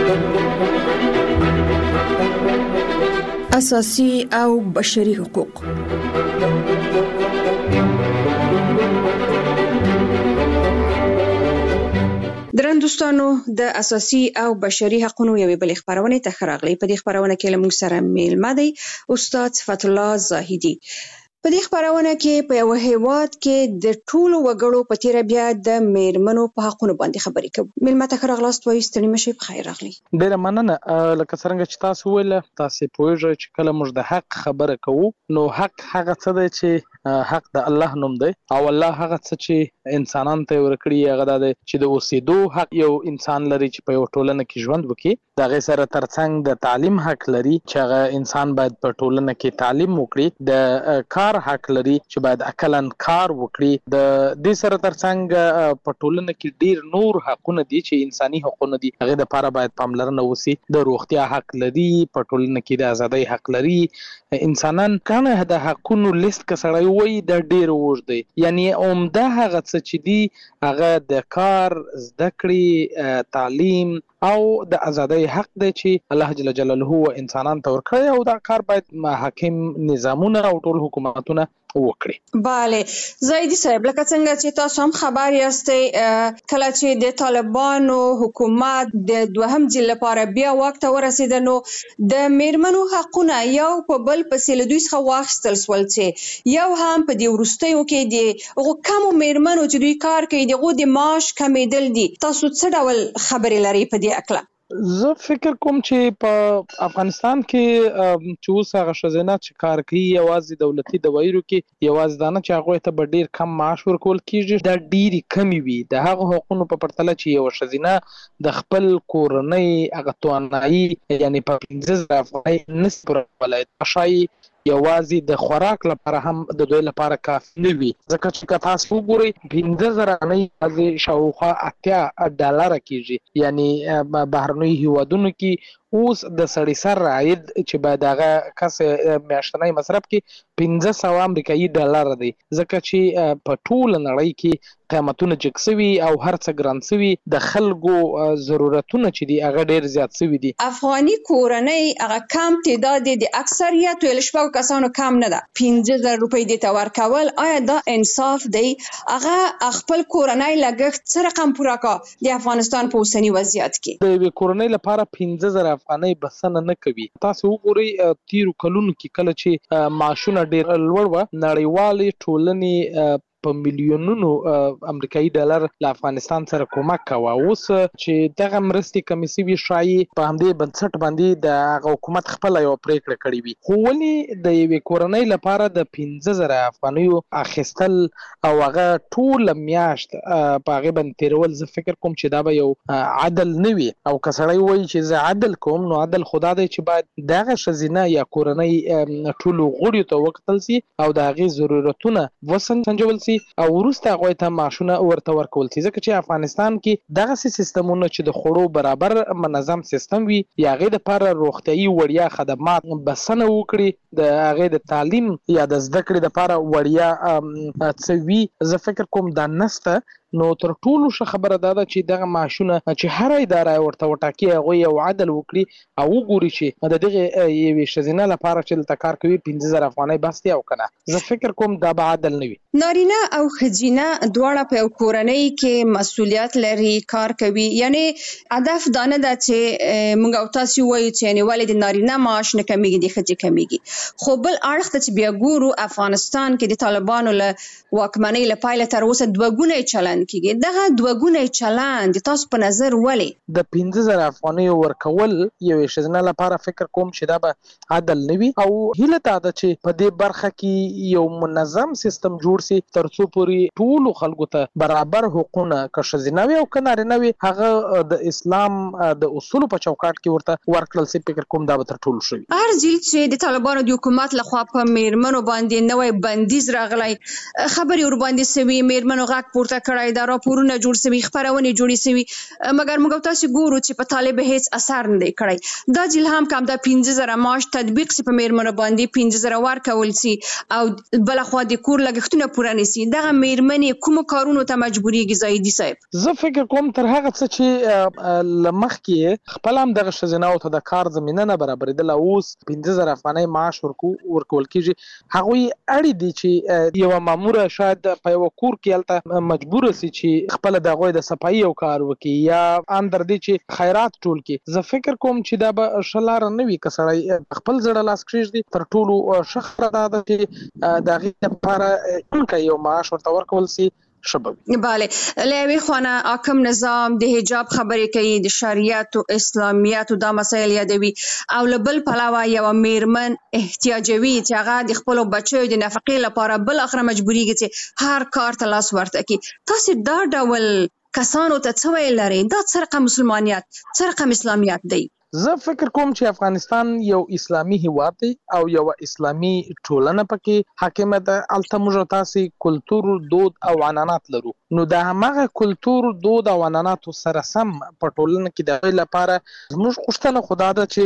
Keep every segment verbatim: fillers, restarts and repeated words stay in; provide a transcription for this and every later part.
اساسي او بشري حقوق. درن دوستانو د اساسي او بشري حقوقو یوې بلې خبرونه ته راغلي. په دې خبرونه کې له موږ سره میلمه دی استاد صفت الله زاهدي. په دې خبرونه کې په یو هیواد کې د ټولو وګړو په تیر بیا د میرمنو په حقوقو باندې خبرې کوو. میلمه ته راغلاست وایي ستړي مشي په خیر راغلي. ډیره مننه. لکه څنګه چې تاسو ویل تاسو پوهیږئ چې کله موږ د حق خبره کوو نو حق هغه څه دی چې حق د الله نوم دی او الله هغه څه چې انسانانو ته ورکړي هغه د چې د اوسېدو حق یو انسان لري چې په یو ټولنه کې ژوند وکړي. د هغې سره ترڅنګ د تعلیم حق لري چې هغه انسان باید په ټولنه کې تعلیم وکړي. د کار حق لري چې باید عقلاً کار وکړي. د دې سره ترڅنګ په ټولنه کې ډیر نور حقونه دي چې انساني حقونه دي هغې دپاره باید پاملرنه وسي. د روغتیا حق لري، په ټولنه کې د ازادۍ حق لري. انسانان کنه د حقونو لیست که سړی وایي دا ډیر اوږد دی، یعنی عمده هغه څه چې دي هغه د کار، زده کړې، تعلیم او د ازادۍ حق دی چې الله جل جلاله انسانان ته ورکړی او دا کار باید حاکم نظامونه او ټول حکومتونه وکړي. بله زاهدي صاحب، لکه څنګه چې تاسو هم خبر یاستئ کله چې د طالبانو حکومت د دوهم ځل لپاره بیا واک ته ورسېده نو د میرمنو حقونه یو په بل پسې له دوی څخه واخیستل شول چې یو هم په دې وروستیو کې د هغو کمو میرمنو چې دوی کار کوي د هغو د معاش کمیدل دي. تاسو څه ډول خبرې لرئ په دې اکله؟ زه فکر کوم چې په افغانستان کې چې اوس هغه ښځینه چې کار کوي یوازې دولتي دوايرو کې یوازې دا نه چې هغوی ته به ډېر کم معاش ورکول کېږي، دا ډېرې کمې وي د هغو حقونو په پرتله چې یوه ښځینه د خپل کورنۍ هغه توانایي یعنې په پنځه زره افغانۍ نشي پورولی. ښایي یوازې د خوراک لپاره هم د دوی لپاره کافي نه وي، ځکه چې که تاسو وګورئ پنځه زره افغانۍ یوازې شاوخوا اتیا ډالره کېږي. یعنې بهرنیو هیوادونو کې اوس د سړي سر عاید چې باید هغه کس میاشتنی مصرف کې پنځه سوه امریکایي ډالره دی، ځکه چې په ټوله نړۍ کې قیمتونه جګ سوي او هر څه ګران سوي، د خلکو ضرورتونه چې دي هغه ډېر زیات سوي دي. افغاني کورنۍ هغه کم تعداد د اکثریت ویل شپږو کسانو کم نه ده، پنځه زره روپۍ دې ته ورکول. آیا دا انصاف دی؟ هغه خپل کورنۍ لګښت څه رقم پوره کا د افغانستان په اوسني وضعیت کې؟ د یوې کورنۍ لپاره پنځه زره افغانۍ بسنه نه کوي. تاسو وګورئ تیرو کلونو کې کله چې معاشونه ډېر لوړ وه، نړیوالې ټولنې په میلیونونو امریکایي ډالر له افغانستان سره کومک کوه. اوس چې دغه مرستې کمې سوي ښایي په همدې بنسټ باندې د هغه حکومت خپله یوه پرېکړه کړې وي. خو ولې د یوې کورنۍ لپاره د پنځه زره افغانیو اخیستل او هغه ټوله میاشت په هغې باندې تېرول، زه فکر کوم چې دا به یو عدل نه وي. او که سړی وایي چې زه عدل کوم نو عدل خو دا دی چې باید دغه ښځینه یا کورنۍ ټولو غړیو ته وکتل سي او د هغې ضرورتونه وسنجول سي او وروسته هغوی ته معاشونه ورته ورکول سي. ځکه چې افغانستان کې دغسې سیستمونه چې د خوړو برابر منظم سیستم وي یا هغې دپاره روغتیایي وړیا خدمات بسنه وکړي، د هغې د تعلیم یا د زده کړې دپاره وړیا څه وي، زه فکر کوم دا نسته. نو تر ټولو ښه خبره دا ده چې دغه معاشونه چې هره اداره ورته وټاکي هغوی یو عدل وکړي او وګوري چې د دغې یوې ښځینه لپاره چې دلته کار کوي پنځه زره افغانۍ بس دی او که نه. زه فکر کوم دا به عدل نه وي. نارینه او ښځینه دواړه په یو کورنۍ کې مسؤلیت لري، کار کوي. یعنی هدف دا نه ده چې موږ او تاسو وایو چې یعنې ولې د نارینه معاش نه کمیږي د ښځې کمیږي. خو بل اړخ ته چې بیا ګورو افغانستان کې د طالبانو له واکمنۍ له پیله تر اوسه دوه ګونی چلند کیږي. دغه دوه ګونی چلند تاسو په نظر ولې د پنځه زره افغانیو ورکول یوې ښځینه لپاره فکر کوم چې دا به عدل نه وي. او هیله دا ده چې په دې برخه کې یو منظم سیستم جوړ سي تر څو پورې ټولو خلکو ته برابر حقونه که ښځینه وي او که نارینه وي هغه د اسلام د اصولو په چوکاټ کې ورته ورکړل سي. فکر کوم دا به تر ټولو ښه وي. هر ځل چې د طالبانو د حکومت لخوا په میرمنو باندې نوی بندیز راغلی، خبرې ورباندې سوي، میرمنو غږ پورته کړی شوی دا راپورونه جوړ شوي خپرونې جوړې شوي مګر موږ تاسو ګورو چې په طالب هیڅ اثر نه دی کړی دا جلهام کم دا پنځه زره معاش تطبیق سي په میرمنو باندې پنځه زره ورکول سي او بل خو د کور لګښتونه پوره نشي دغه میرمنې کوم کارونو ته مجبورېږي زاهدي صاحب زه فکر کوم تر هغه څه چې لمخکې خپل هم دغه ښځینه ته د کار زمینه نه برابرېدله اوس پنځه زره افغانۍ معاش ورکول کېږي هغوی اړ دي چې یوه ماموره شاید په یوه کور کې هلته مجبوره سي چې خپله د هغوی د صفایي یو کار وکړي یا اندر دې چې خیرات ټول کړي زه فکر کوم چې دا به ښه لاره نه وي که سړی خپل زړه لاس کېږدي تر ټولو ښه خبره دا ده چې د هغې لپاره یو معاش ورته ورکول سي شبوي. بله له یوې خوا حاکم نظام د حجاب خبرې کوي د شریعت او اسلامیت دا مسایل یادوي او له بل پلوه یوه میرمن احتیاجوي چې هغه د خپلو بچیو د نفقې لپاره بل اخره مجبورېږي چې هر کار ته لاس ورته کړي تاسو دا ډول کسانو ته څه ویل لرئ دا څه رقم مسلمانیت څه رقم اسلامیت دی؟ زه فکر کوم چې افغانستان یو اسلامي هیواد دی او یو اسلامي ټولنه پکې حاکمه ده هلته موږ تاسې کلتور دود او عنعنات لرو نو د همغه کلتور دود او عنعناتو سره سم په ټولنه کې د هغوی لپاره زموږ غوښتنه خو دا ده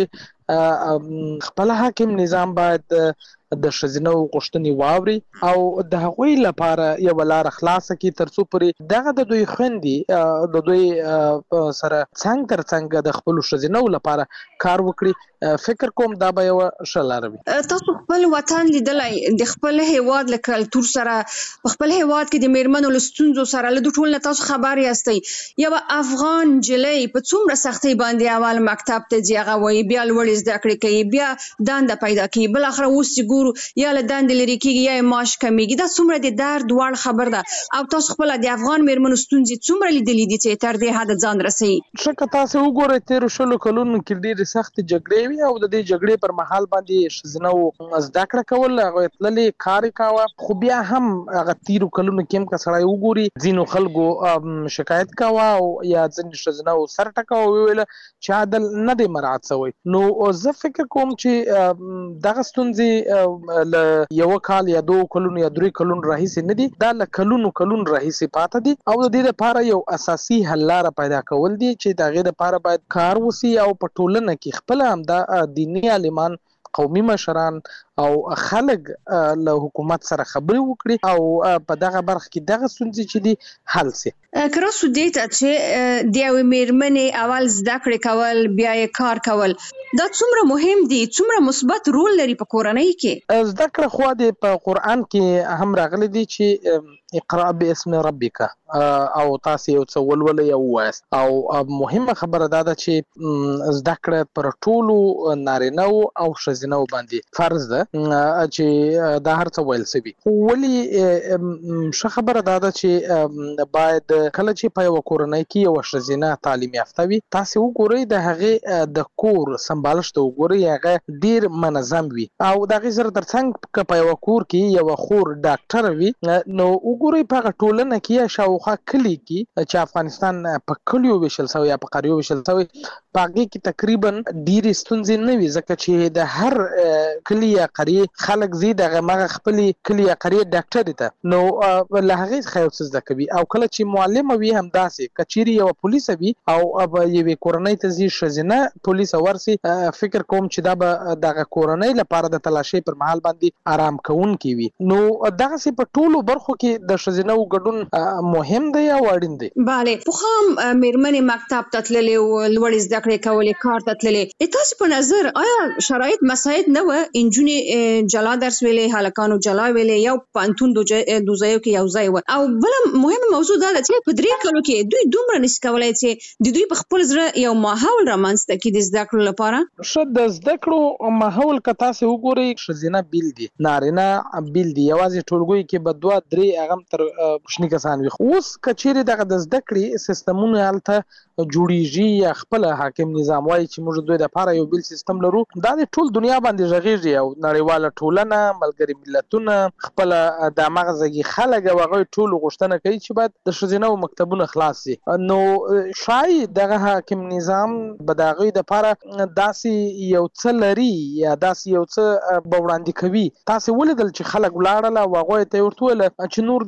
چې خپل حاکم نظام باید د ښځینه غوښتنې واوري او د هغوی لپاره یوه لاره خلاصه کړي تر څو پورې دغه د دوی خویندې د دوی سره څنګ تر څنګ د خپلو ښځینهو لپاره کار وکړي فکر کوم دا به یوه ښه لاره وي. تاسو خپل وطن لیدلی د خپل هیواد له کلتور سره په خپل هیواد کې د میرمنو له ستونزو سره له دوی ټول نه تاسو خبر یاستئ یوه افغان نجلۍ په څومره سختۍ باندې اول مکتب ته ځي هغه وایي بیا لوړې زده کړې کوي بیا دنده پیدا کوي بالاخره اوس چې ګورو یا له دندې لرې کېږي یا یې معاش کمیږي دا څومره د درد وړ خبر ده او تاسو خپله د افغان میرمنو ستونزې څومره لیدلي دي چې تر دې حده ځان رسوي؟ ښه که تاسې وګورئ تېرو شلو کلونو کې ډېرې سختې جګړې وي او د دې جګړې پر مهال باندې ښځینهو زده کړه کول هغوی تللې کار یې کاوه خو بیا هم هغه تېرو کلونو کې هم که سړی وګوري ځینو خلکو شکایت کاوه او یا ځینې ښځینهو سر ټکاوه وویله چې عدل نه دی مراعات شوی نو زه فکر کوم چې دغه ستونزې له یوه کال یا دوه کلونو یا درې کلونو راهیسې نه دي دا له کلونو کلونو راهیسې پاته دي او د دې لپاره یو اساسي حل لاره پیدا کول دي چې د هغې لپاره باید کار وسي او په ټولنه کې خپله همدا دیني عالمان قومي مشران او خلک له حکومت سره خبرې وکړي او په دغه برخه کې دغه ستونزې چې دي حل سي. که راسو دې ته چې د یوې میرمنې اول زده کړې کول بیا یې کار کول دا څومره مهم دي څومره مثبت رول لري په کورنۍ کې؟ زده کړه خو د په قرآن کې هم راغلی دي چې اقرأ باسم ربک او تاسې یو څه ولولئ او ووایاست او مهمه خبره دا ده چې زده کړه پر ټولو نارینهو او ښځینهو باندې فرض ده چې دا هر څه ویل شوي خو ولې ښه خبره دا ده چې باید کله چې په یوه کورنۍ کې یوه ښځینه تعلیم یافته وي تاسې وګورئ د هغې د کور سمبالښت ته وګورئ هغه ډېر منظم وي او د هغې سره تر څنګ که په یوه کور کې یوه خور ډاکټره وي نو وګورئ په هغه ټولنه کې یا شاوخوا کلي کې چې افغانستان په کلیو ویشل شوی یا په قریو ویشل شوی په هغې کې تقریبا ډېرې ستونزې نه وي ځکه چې د هر کلي یا قریې خلک ځي د همغه خپلې کلي یا قریې ډاکټرې ته نو له هغې څخه یو څه زده کوي او کله چې معلمه وي همداسې که چیرې یوه پولیسه وي او یوې کورنۍ ته ځي ښځینه پولیسه ورسي فکر کوم چې دا به دغه کورنۍ لپاره د تلاشۍ پر مهال باندې آرام کوونکې وي نو دغسې په ټولو برخو کې د ښځینهو ګډون مهم دی او اړین دی. بله پخوا هم میرمنې مکتب ته تللې وه لوړې زده کړې کولې کار ته تللې تاسې په نظر آیا شرایط مساعد نه وه نجونې جلا درس ویلې هلکانو جلا ویلې یو پوهنتون دو ځایو کې یو ځای وه او بله مهمه موضوع دا ده چې په درې کلو کې دوی دومره نشي کولی چې د دوی په خپل زړه یو ماحول رامنځته کړي د زده کړو لپاره؟ ښه د زده کړو ماحول که تاسې وګورئ ښځینه بیل دي نارینه بیل دي یوازې ټولګیو کې به دوه درې هغه هم تر کوچني کسان وي اوس که چیرې دغه د زده کړې سیستمونه هلته جوړیږي یا خپل حاکم نظام وایي چې موږ دوی دپاره یو بیل سیستم لرو دا د ټول دنیا باندې غږیږي او نړیواله ټولنه ملګري ملتونه خپله د همغه خلک او هغوی ټولو غوښتنه کوي چې باید د ښځینهو مکتبونه خلاص شي نو ښایي دغه حاکم نظام به د هغوی دپاره داسې یو څه لري یا داسې یو څه به وړاندې کوي تاسې ولیدل چې خلک ولاړل او هغوی ته یې ورته وویله چې نور د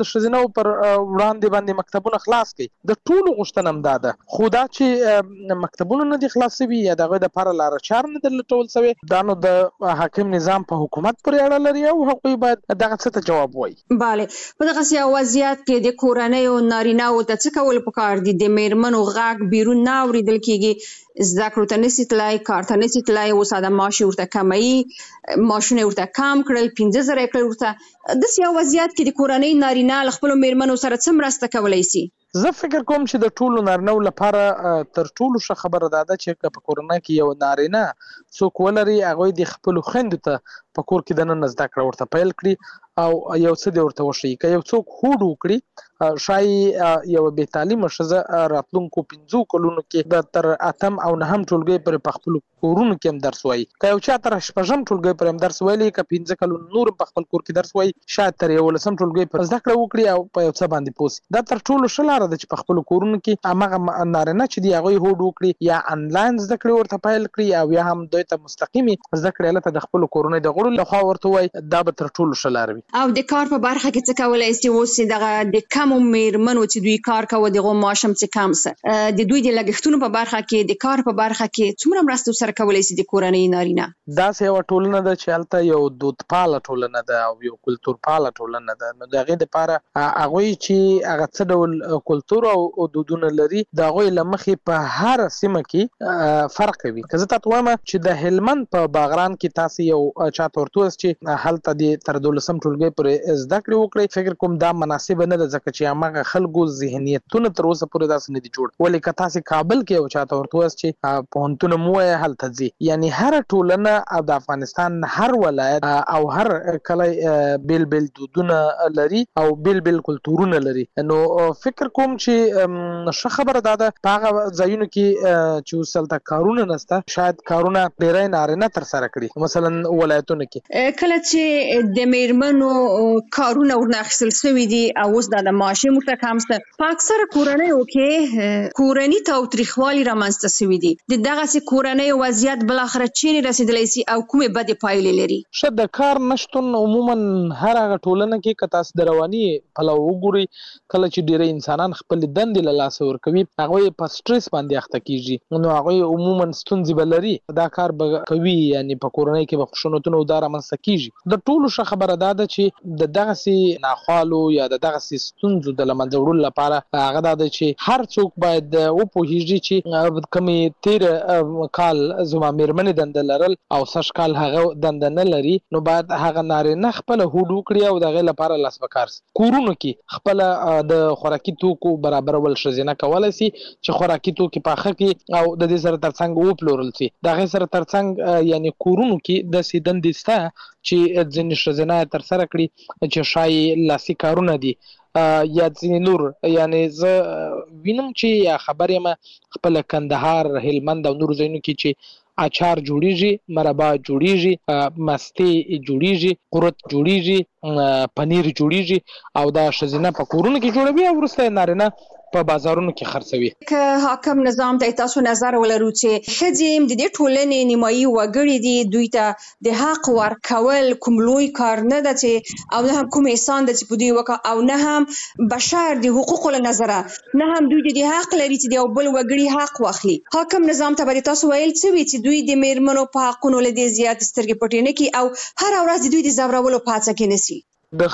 د ښځینو پر وړاندې باندې مکتبونه خلاص کړي. د ټولو غوښتنه همدا ده، خو دا چې مکتبونه نه دي خلاص شوي یا د هغوی دپاره لاره چار نه دي لټول شوی، دا نو د حاکم نظام په حکومت پورې اړه لري او هغوی باید دغه څه ته جواب وایي. بله، په دغسې وضعیت کې د کورنیو نارینه‌وو ته څه کول پکار دي؟ د میرمنو غږ بیرون نه اورېدل کېږي، زده کړو ته نشي تلای، کار ته نشي تلای، اوس دا معاش یې ورته کموي، معاشونه یې ورته کم کړل، پنځه زره یې کړل ورته. داسې یو وضعیت کې د کورنۍ نارینه له خپلو میرمنو سره څه مرسته کولی سي؟ زه فکر کوم چې د ټولو نارینه‌و لپاره تر ټولو ښه خبره دا ده چې که په کورنۍ کې یو نارینه څوک ولري، هغوی د خپلو خویندو ته په کور کې دننه زده کړه ورته پیل کړي او یو څه دې ورته وښیي. که یو څوک هوډ وکړي، ښایي یو بې تعلیمه ښځه راتلونکو پنځو کلونو کې د تر اتم او نهم ټولګۍ پورې په خپلو کورونو کې هم درس وایي. که یو چا تر شپږم ټولګۍ پورې هم درس ویلی، که پنځه کلونه نور هم په خپل کور کې درس وایي، شاید تر یولسم ټولګۍ پورې زده کړه وکړي او په یو څه باندې پوه سي. دا تر ټولو ښه لاره ده چې په خپلو کورونو کې هماغه نارینه چې دي هغوی هوډ وکړي، یا انلاین زده کړې ورته پیل کړي او یا هم دوی ته مستقیمې زده کړې هلته د خپلو کورنۍ د غړو لخوا ورته وایي، دا به تر ټولو ښه لاره وي. او د کار په برخه کې څه کولی سي؟ اوس دغه د کمو میرمنو چې دوی کار کوي د هغو معاش هم څه کم څه، د دوی د لګښتونو په برخه کې، د کار په برخه کې څومره مرسته سره کولی سي د کورنۍ نارینه؟ داسې یوه ټولنه ده چې هلته یو دودپاله ټولنه ده او یو کلتورپاله ټولنه ده. نو د هغې دپاره هغوی چې هغه څه ډول کلتور او دودونه لري، د هغوی له مخې په هره سیمه کې فرق کوي. که زه تاته وایم چې د هلمند په باغران کې تاسې یو چاته ورته ووایاست چې هلته دې تر دولسم ټولګۍ پورې زده کړې وکړئ، فکر کوم دا مناسبه نه ده، ځکه چې هماغه خلکو ذهنیتونه تر اوسه پورې داسې نه دي جوړ. ولې که تاسې کابل کې یو چاته ورته ووایاست چې پوهنتون مو وایه هلته ځي، یعنی هره ټولنه او د افغانستان هر ولایت او هر کلی بیل بیل دودونه لري او بیل بیل کلتورونه لري. نو فکر کوم چې ښه خبره دا ده په هغه ځایونو کې چې اوس هلته کارونه نشته، شاید کارونه ډېری نارینه ترسره کړي، مثلا ولایتونو کې. کله چې د میرمنو کارونه ورنه اخیستل شوي دي او اوس دا د معاش یې ورته کم څه، په اکثره کورنیو کې کورني تاوتریخوالي رامنځته شوي دي. د دغسې کورنیو وضعیت بالاخره چیرې رسېدلی سي او کومې بدې پایلې لري؟ ښه، د کار نشتون عموما هر هغه ټولنه کې که تاسو د رواني پلوه وګورئ، کله چې ډېری انسانان خپلې دندې له لاسه ورکوي، هغوی په سټرس باندې اخته کېږي، نو هغوی عموما ستونزې به لري، دا کار به کوي، یعنې په کورنۍ کې به خشونتونه او دا رامنځته کېږي. د ټولو ښه خبره دا ده چې د دغسې ناخوالو یا د دغسې ستونزو د له منځه وړلو لپاره هغه دا ده چې هر څوک باید وپوهېږي چې کومې تېره کال زما میرمنې دنده لرل او سږ کال هغه دنده نه لري، نو باید هغه نارینه خپله هوډ وکړي او د هغې لپاره لاس په کار سي. کورونو کې خپله د خوراکي توکو برابرول ښځینه کولی سي چې خوراکي توکي پاخه کړي او د دې سره ترڅنګ وپلورل سي. د هغې سره ترڅنګ یعنې کورونو کې داسې دندې شته چې ځینې ښځینه یې ترسره کړي چې ښایي لاسي کارونه دي یا ځینې نور. یعنې زه وینم چې یا خبر یم خپله کندهار، هلمند او نورو ځایونو کې چې اچار جوړیږي، مربا جوړیږي، مستې جوړیږي، قرت جوړیږي، پنیر جوړیږي او دا ښځینه په کورونو کې جوړوي او وروسته یې نارینه په بازارونو کې خرڅوي. که حاکم نظام ته تاسو نظر ولرو چې ښځې د دې ټولنې نیمایي وګړي دي، دوی ته د حق ورکول کوم لوی کار نه ده چې او نه هم کوم احسان ده چې په دوی وکړه، او نه هم بشر د حقوقو له نظره نه هم دوی د حق لري چې د یو بل وګړي حق واخلي. حاکم نظام ته به تاسو ویل څه وي چې دوی د میرمنو په حقونو له دې زیات سترګې پټې نه کړي او هره ورځ د دوی د ځورولو په هڅه کې نه سي؟ د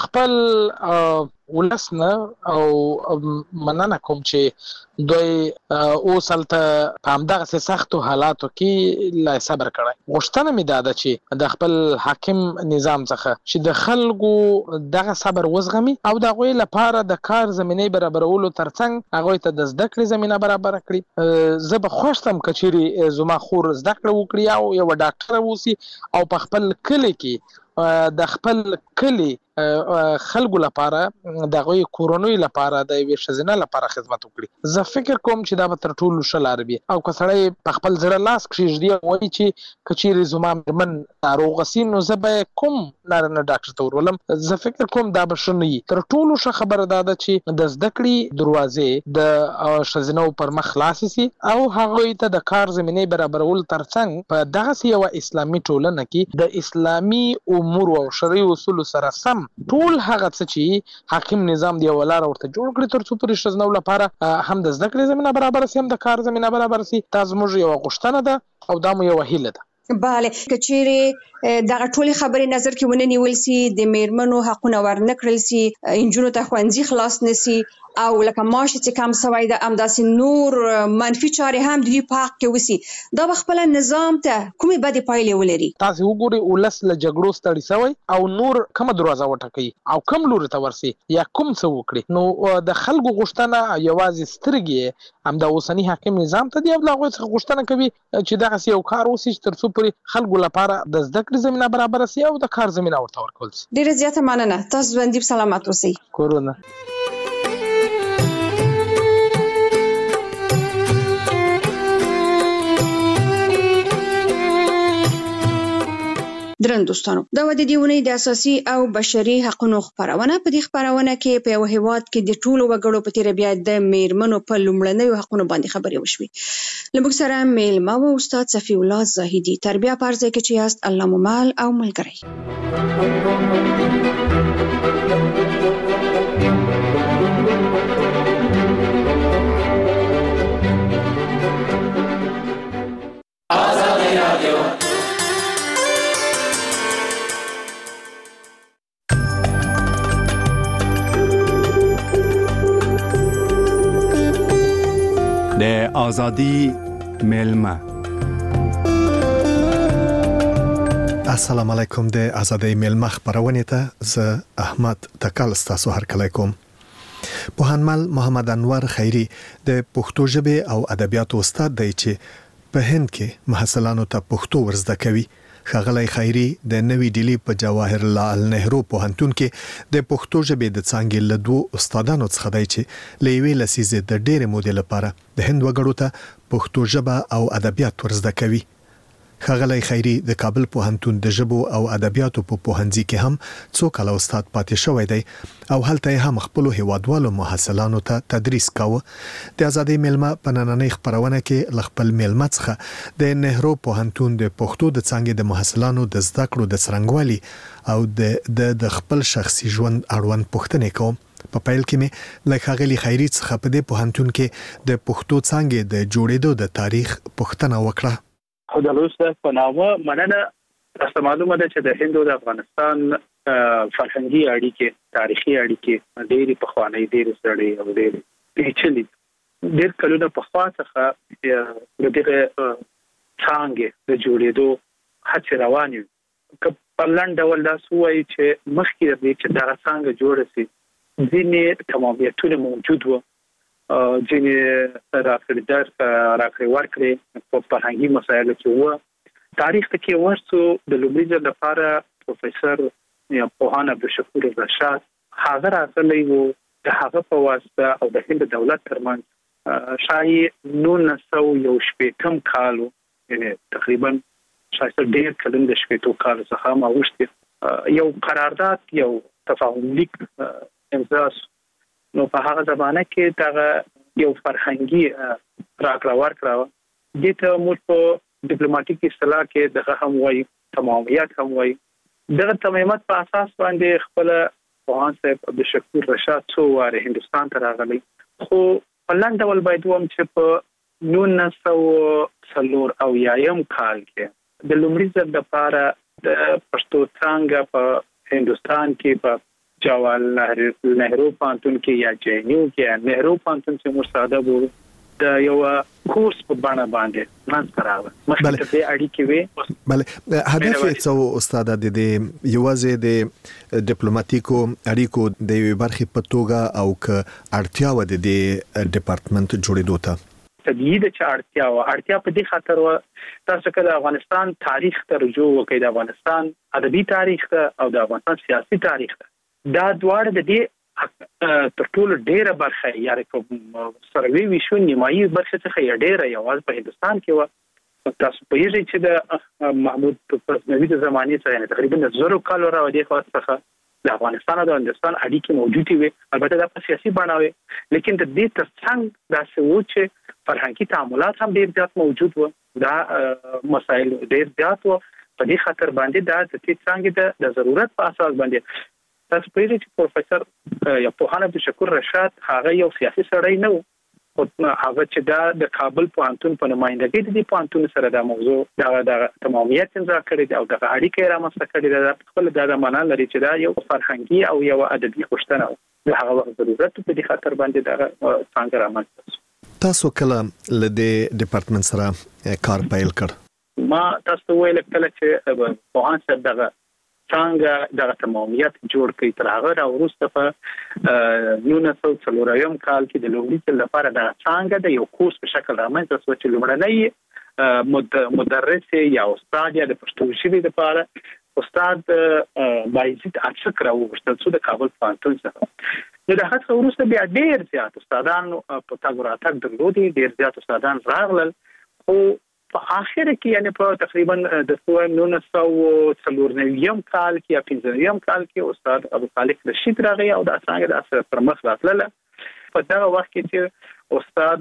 خپل ولس نه او مننه کوم چې دوی اوس هلته په همدغسې سختو حالاتو کې لا صبر کړی. غوښتنه مې دا ده چې د خپل حاکم نظام څخه چې د خلکو دغه صبر وزغمي او د هغوی لپاره د کار زمینې برابرولو ترڅنګ هغوی ته د زده کړې زمینه برابره کړي. زه به خوښ شم که چیرې زما خور زده کړه وکړي او یوه ډاکټره واوسي او په خپل کلي کې د خپل کلي خلکو لپاره د هغوی کورنیو لپاره د یوې ښځینه لپاره خدمت وکړي. زه فکر کوم چې دا به تر ټولو ښه لاره وي. او که سړی په خپل زړه لاس کښېږدي او وایي چې که چیرې زما مېرمن ناروغه سي نو زه به کوم نارینه ډاکټر ته ورولم، زه فکر کوم دا به ښه نه وي. تر ټولو ښه خبره دا ده چې د زده کړې دروازې د ښځینه‌و پر مخ خلاصې سي او هغوی ته د کار زمینې برابرولو ترڅنګ په دغسې یوه اسلامي ټولنه کې د اسلامي امورو او شرعي اصولو سره سم ټول هغه څه چې حاکم نظام دی ولار ورته جوړ کړی تر څو پرې شزنو لپاره هم د زده کړې زمينه برابر سي هم د کار زمينه برابر سي دا زموږ یو غوښتنه ده او دا مو یو هیله ده. بله کچېرې دغه ټولې خبرې نظر کې ونه نیول سي د میرمنو حقونه ورنکړل سي انجونو ته ښوونځي خلاص نسي او لکه معاش چې کم سوی ده همداسې نور منفي چارې هم د دوی په حق کې وسي دا به خپله نظام ته کومې بدې پایلې ولري؟ تاسې وګورئ ولس له جګړو ستړي سوی او نور کومه دروازه وټاکوي او کوم لوري ته ورسي یا کوم څه وکړي نو د خلکو غوښتنه یوازې سترګې همدا اوسني حاکم نظام ته دی او له هغوی څخه غوښتنه کوي چې دغسې یو کار وسي چې تر څو پورې خلکو لپاره د زده کړې زمینه برابره سي او د کار زمینه ورته ورکول سي. ډېره زیاته مننه. تاسو ژوندي سلامت اوسئ. کورونه درن دوستانو دا و د دې اونۍ د اساسي او بشري حقوقو خبرونه. په دې خبرونه کې په یو هیواد کې د ټولو وګړو په تیر بیا د میرمنو په لومړنیو حقوقو باندې خبرې وشوې. له موږ سره میلمه و استاد صفی الله زاهدی تربیه پرځای کې چې یاست الله ممال او ملګری. د آزادی میلمه. السلام علیکم. د آزادی میلمه خبرونه ته زه احمد تکل ستاسو هرکلی کوم. پوهنمل محمد انور خیری د پښتو ژبې او ادبیاتو استاد دی چې په هند کې محصلانو ته پښتو ورزده کوي. ښاغلی خیری د نوې ډیلی په جواهر لال نهرو پوهنتون کې د پښتو ژبې د څانګې له دوو استادانو څخه دی چې له یوې لسیزې د ډېرې مودې لپاره د هند وګړو ته پښتو ژبه او ادبیات ورزده کوي. ښاغلی خیری د کابل پوهنتون د ژبو او ادبیاتو په پوهنځي کې هم څو کاله استاد پاتې شوی دی او هلته هم خپلو هیوادوالو محصلانو ته تدریس کاوه. د آزادۍ میلمه په نننۍ خبرونه کې له خپل میلمه څخه د نهرو پوهنتون د پښتو د څانګې د محصلانو د زده کړو د څرنګوالي او د د خپل شخصي ژوند اړوند پوښتنې کوم. په پیل کې مې له ښاغلي خیری څخه په دې پوهنتون کې د پښتو څانګې د جوړېدو د تاریخ پوښتنه وکړه. خدا لوسته په نامه مننه. تاسو معلومه ده چې د هند او د افغانستان فرهنګي اړیکې تاریخي اړیکې ډېری پخوانۍ ډېری سړې او ډېری پیچلې ډېر کلونه په خوا څخه د دغه څانګې د جوړېدو هڅې روانې وي. که په لنډ ډول داسې ووایي چې مخکې د دې چې دغه څانګه جوړه سي ځینې تمامیتونه موجود وو، ځینې راکړې در راکړې ورکړې په فرهنګي مسایلو کې وو. تاریخ ته کې ورسو د لومړي ځل لپاره پروفیسور یا پوهان عبدالشکور رشاد هغه راغلی وو. د هغه په واسطه او د هند دولت ترمنځ شاهي نولس سوه یو شپېتم کال یعنې تقریبا شاید ډېر کلن د شپېتو کالو څخه هم اوښتې یو قرارداد یو تفاهم لیک امضا سو. نو په هغه زمانه کې دغه یو فرهنګي راکړه ورکړه وه. دې ته موږ په ډیپلوماټیک اصطلاح کې دغه هم وایي، تمامیت هم وایي. دغه تمامیت په اساس باندې خپله پوهان صاحب عبدالشکور رشاد څو وارې هندوستان ته راغلی، خو په لنډ ډول باید ووایم چې په نولس سوه څلور اویایم کال کې د لومړي ځل لپاره د پښتو څانګه په هندوستان کې په جواهر نهرو پوهنتون کې یا جے این یو کې یا نهرو پوهنتون چې موږ ساده بولو د یو کورس په بڼه باندې منځته راغله. مخکې تر دې اړیکې وې. بله هدف یې څه و استاده؟ د دې یوازې د ډیپلوماټیکو اړیکو د یوې برخې په توګه او که اړتیا وه د دې ډیپارټمنټ جوړېدو ته؟ طبیعي ده چې اړتیا وه. اړتیا په دې خاطر وه تاسو که د افغانستان تاریخ ته رجوع وکړئ، د افغانستان ادبي تاریخ ته او د افغانستان سیاسي تاریخ ته، دا دواړه د دې تر ټولو ډېره برخه یعنې په سروي ویشو نیمایي برخه څخه یې ډېره یوازې په هندوستان کې وه. تاسو پوهېږئ چې د محمود غزنوي د زمانې څخه یعنې تقریبا د زرو کالو راودې خوا څخه د افغانستان او د هندوستان اړیکې موجودې وې. البته دا په سیاسي بڼه وې، لیکن د دې تر څنګ داسې و چې فرهنګي تعاملات هم ډېر زیات موجود وو. دا مسایل ډېر زیات وو. په دې خاطر باندې دا د دې څانګې د ضرورت په اساس باندې تاسو په دې چې پروفیسور یا پوهان عبدالشکور رشاد هغه یو سیاسي سړی نه و، او هغه چې دا د کابل پوهنتون په نمائندګۍ د دې پوهنتون سره دا موضوع دا د تمامیت امضا کړی دی او د اړیکې رامنځته کړي دی. خپل دا د معنا لري چې دا یو فرهنګي او یو ادبي غوښتنه و، هغه وخت ضرورت په دې خاطر باندې دا څنګه رامنځته شو. تاسو کله له دې ډپارټمنټ سره کار پیل کړ؟ ما تاسو ویل کله چې پوهان سره دغه څنګه د تمامیت جوړ کړي تر هغه را وروسته په نولس سوه څلورم کال کې د لومړي لپاره د څنګه د یو کورس په شکل رامنځته شو چې لومړنی مدرس یا استاد یا د پښتو ژبې لپاره استاد بایزید اڅک راوغوښتل چې د کابل پوهنتون څخه د هغه وروسته بیا ډېر زیات استادان په تاسو راتګ درلودي، ډېر زیات استادان راغلل، خو په اخر کې یعنی په تقریبا د نولس سوه څلورم کال کې یا پنځم کال کې استاد ابو خالق رشید راغی او د څنګه د اثر پر مخ راتله. په دا وخت کې چې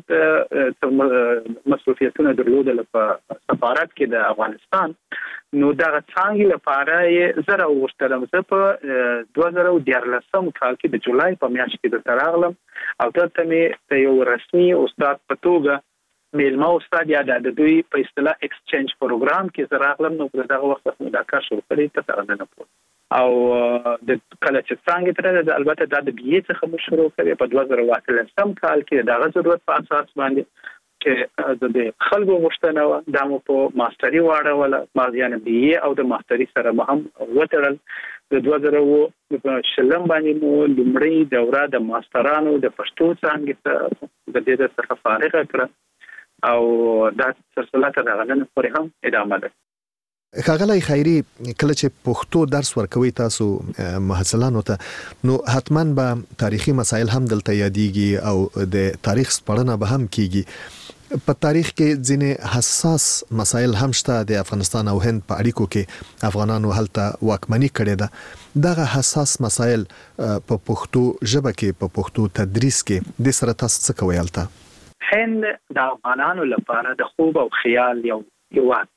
استاد مسؤلیتونه درلودل په سفارت کې د افغانستان، نو دا څنګه لپاره یې زره وشتلم زه په دوه زره دیارلسم کال کې د جولای په میاشت کې د تراغلم او دلته مې د یو رسمي استاد په توګه میلمه استاد یا د دوی په اصطلاح ایکسچینج پروګرام کې زه راغلم. نو په دغه وخت کې دا کار شروع کړی ته څنګه نه پوه او د کله چې څنګه تر البته دا د بي اي څخه مو شروع کړی په دوه زره اتلسم کال کې دغه ضرورت په اساس باندې چې د خلکو غوښتنه و دا مو په ماستري واړوله، ما یعنی بي اي او د ماستري سره هم وتړل. د دوه زره شلم باندې مو لومړی دوره د ماسترانو د پښتو څنګه د دې څخه فارغ کړه او دا سلسله تر هغه نه پورې هم ادامه ده. ښاغلی خیري، کله چې پښتو درس ورکوي تاسو محصلانو ته، نو حتما به تاریخي مسایل هم دلته یادېږي او د تاریخ سپړنه به هم کیږي. په تاریخ کې ځینې حساس مسایل هم شته. د افغانستان او هند په اړیکو کې افغانانو هلته واکمني کړې ده. دغه حساس مسایل په پښتو ژبه کې په پښتو تدریس کې د سره تاسو څه کوي هلته؟ هند د افغانانو لپاره د خوب او خیال یو هیواد.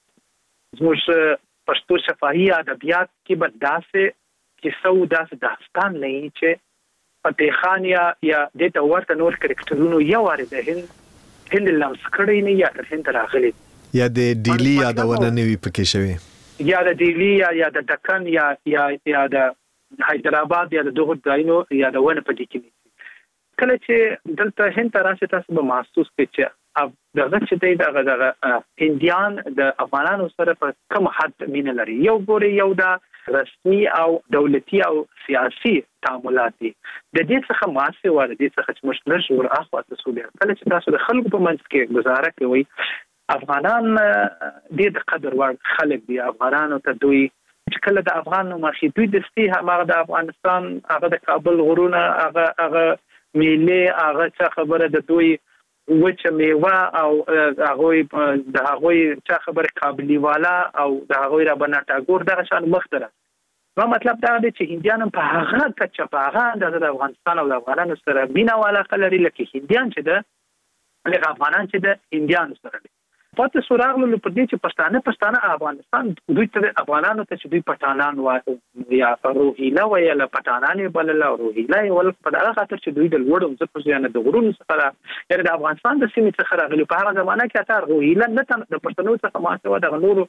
زموږ پښتو شفاهي ادبیات کې به داسې کیسه او داسې داستان نه وي چې فتح خان یا یا د ورته نور کرکټرونو یو واره د هند هند لمس کړی نه یا د هند راغلي یا د ډیلی یادونه نه وي پکې شوی یا د ډیلی یا یا د دکن یا یا یا د حیدرآباد یا د دغه ځایونو یا د ونه په دې کې کله چې دلته هند راشي تاسو به محسوس کړئ چې دغه چې دغه دغه هندیان د افغانانو سره په کوم حد مینه لري. یو ګوري یو د رسمي او دولتي او سیاسي تعاملات دي د دې څخه ماسه ور دي څخه چې مشکل شو اخوا تاسو به کله چې تاسو د خلکو په منځ کې گزاره کوي افغانان ډېر د قدر وړ خلک دي. افغانانو ته دوی چې کله د افغان مخې دوی د ستی هغه د افغانستان هغه د کابل غرونه هغه هغه میله هغه څه خبره د دوی وچه میوه او هغه د هغه څه خبره قابلی والا او د هغه را بناټاګور دغه شان مختره. نو مطلب دا دی چې هندیان په هغه کچه په هغه د افغانستان او د افغانانو سره مینا والا لري لکه هندیان چې د لکه افغانان چې د هندیانو سره دي. پاتې سوراغلو په دې چې پښتانه پښتانه افغانستان دوی ته افغانانو ته چې دوی پټانان وایي یا روهیلا وایي له پټانان بلل او روهیلا ول په هغه خاطر چې دوی د لوړو ځکه چې نه د غرونو څخه یعنی د افغانستان د سیمې څخه راغلي په هغه زمانه کې اتار روهیلا نه تم د پښتنو څخه ماسه و د نورو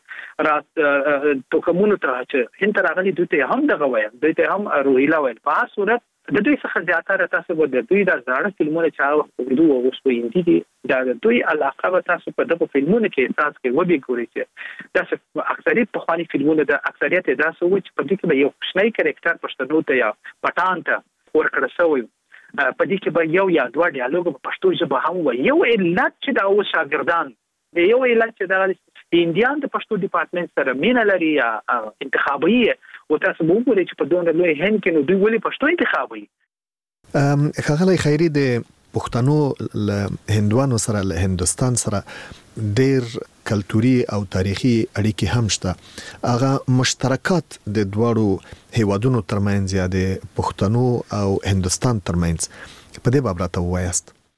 رات توکمونو ته چې هند راغلي دوی ته هم دغه وایي دوی ته هم روهیلا وایي. په هر صورت د دوی څخه زیاتره تاسو به د دوی د زړه فلمونه چې هغه اردو او اوس په هندي دي دا د دوی علاقه به تاسو په دغه فلمونو کې احساس کوي و به ګورئ چې دا اکثریت په خواني فلمونه د اکثریت دا سو چې په دې کې به یو شنای کریکټر پښتنو ته یا پټان ته ورکړل شوی په دې کې به یو یا دوه ډیالوګ په پښتو ژبه هم و یو علت چې دا او شاګردان د یو علت چې دا هندیان د پښتو ډپارټمنټ سره مینه لري یا انتخابي او تاسو به وګورئ چې په دونه لوی هند کې نو دوی ولې پښتو انتخابوي. ام ښاغلی خیري د پښتنو له هندوانو سره له هندستان سره ډېر کلتوري او تاریخي اړیکې هم شته. هغه مشترکات د دواړو هیوادونو ترمنځ یا د پښتنو او هندستان ترمنځ په دې باب راته ووایاست.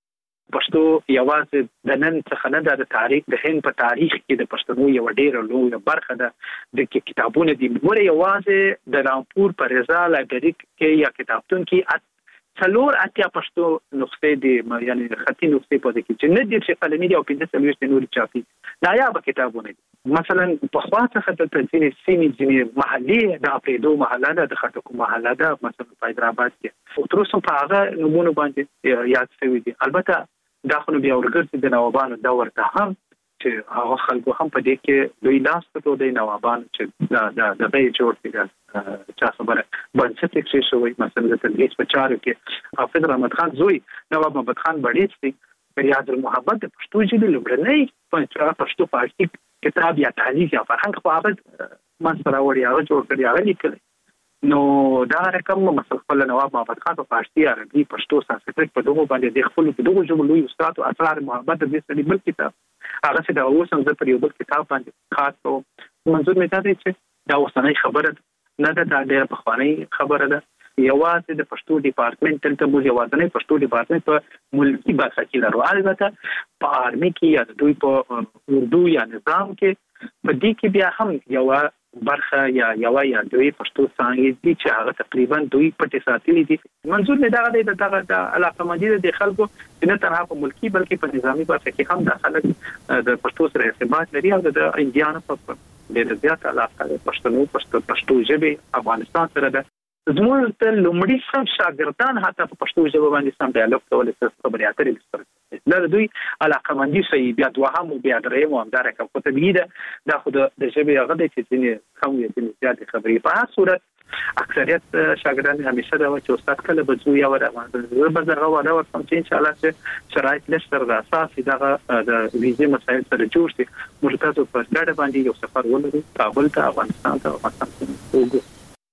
پښتو یوازې د نن څخه نه د تاریخ د هند په تاریخ کې د پښتنو یو ډېر لوی برخه ده د کتابونو دی مور یوازې د رامپور په رضا لایبرری کې یا کتابتون کې څلور اتیا پښتو نسخې دي یعنی خطي نسخې په دې کې چې نه دي چې قلمي دي او پنځه څلوېښت نور چاپي نایابه کتابونه دي مثلا په خوا څخه د تنظیم سیمې ځینې محلي د اپریدو محله ده د خټکو محله ده مثلا په حیدرآباد کې او تر اوسه په هغه نمونه باندې یاد شوي دي البته دا خو بیا ورګرځي د نوابانو دور ته هم چې هغه خلکو هم په دې کې دوی لاس ته د نوابانو چې دا د دغه جوړ کړي چا خبره بنسټ کې شوی مثلا د تدریس په چارو کې حافظ رحمت خان زوی نواب محمد خان بړیڅ دی ریاض المحبت د پښتو ژبې لومړنی په پښتو فارسي کتاب یا تعلیق یا فرهنګ په هغه منځ راوړی هغه جوړ کړی هغه لیکلی نو دا رقم مثلا خپل نواب محمد خان په فارسي عربي پښتو سانسکریت په دغه باندې د خپل په دغه ژبه لوی استاد او اسرار محبت د دې سړي بل کتاب هغه چې دا اوس هم په یو بل کتاب باندې خاص او منظور مې دا دی چې دا اوسنۍ خبره نه ده دا ډېره پخوانۍ خبره ده یوازې د پښتو ډپارټمنټ دلته موږ یوازې پښتو ډپارټمنټ په ملکي برخه کې لرو البته په آرمي کې یا دوی په اردو یا نظام کې په دې کې بیا هم یو برخه یا یو یا دوی پښتو څنګه دي چې هغه تقریبا دوی پټې ساتلې دي منظور مې دا دی دغه د علاقمندي د خلکو چې نه تنها په ملکي بلکې په نظامی برخه کې هم د خلک د پښتو سره ارتباط لري او د انډیانو په ډېر زیات علاقه د پښتنو پښتو پښتو ژبې افغانستان سره ده زموږ ته لومړي سم شاګردان حتی په پښتو ژبه باندې سم ډایالوګ کول څه خبرې اترې سره دا دوی علاقمندي شي بیا دوهم او بیا دریم او همدارې کوم په طبيعي ده دا خو د ژبې هغه د چې ځینې کم یا ځینې زیاتې خبرې په هر صورت اکثریت شاګردان همیشه دا چې استاد کله به زو یا ورغه به زغه ولا ورسم چې ان شاء الله چې شرایط لشتر د اساسي دغه د ویزې مسایل سره جوړ شي موږ تاسو په ډاډه باندې یو سفر ولرو کابل ته افغانستان ته افغانستان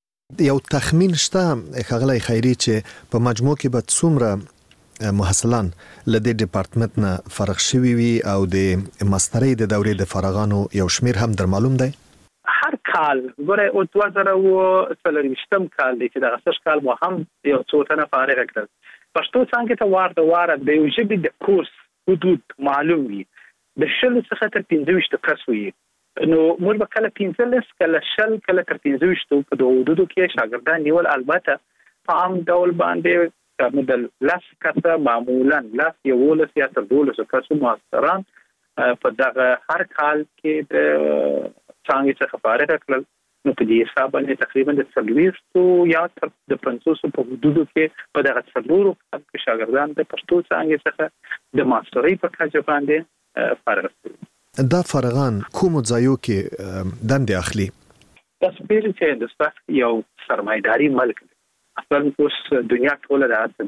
یو تخمین شته خغلی خیری چې په مجموع کې به څومره محصلان له دې ډپارټمنټ نه فرغ شوي وي او د ماسترۍ د دورې د فارغانو یو شمیر هم در معلوم دی هر کال ګوره او دوه زره او څلورویشتم کال دی چې د اساس کال مو هم یو څو تنه فارغ کړل پښتو څنګه ته وارد وارد د یو ژبې د کورس حدود معلوم وي د شل څخه تر پنځه ویشت کس وي نو موږ به کله پنځلس کله شل کله تر پنځه ویشت په دوه حدودو کې شاګردان نیول البته په عام ډول باندې مدل لاس کته معمولا لاس یولس یا تر دولس کسو ماستران په دغه هر کال کې د څنګه څخه فارغ کړل نو په دې حساب باندې تقریبا د څلوېښتو یا تر د پنځوسو په حدودو کې په دغه څلورو کې شاګردان د پښتو څنګه څخه د ماسترۍ په کچه باندې فارغ شول دا فارغان کوم ځایو کې دندې اخلي تاسو پیل چې هندوستان یو سرمایداري ملک دی اصلا اوس دنیا ټوله راځي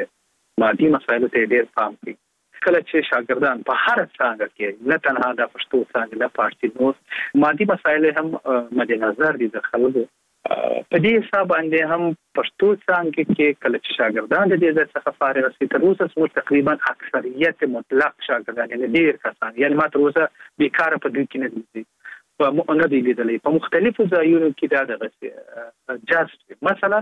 چې مادي مسایلو ته ډېر پام کوي کله چې شاګردان په هر څانګه کې نه تنها د پښتو څانګه نه پارسي نو مادي مسایل هم مد نظر دي د خلکو په دې حساب باندې هم پښتو څنګه کې کله چې شاګردان د دې څخه فارغ شي تر اوسه څو تقریبا اکثریت مطلق شاګردان یعنی ډیر کسان یعنی ما تر اوسه بیکاره په دې کې نه دي په مونږ نه دي لیدلې په مختلفو ځایونو کې دا دغه جاست مثلا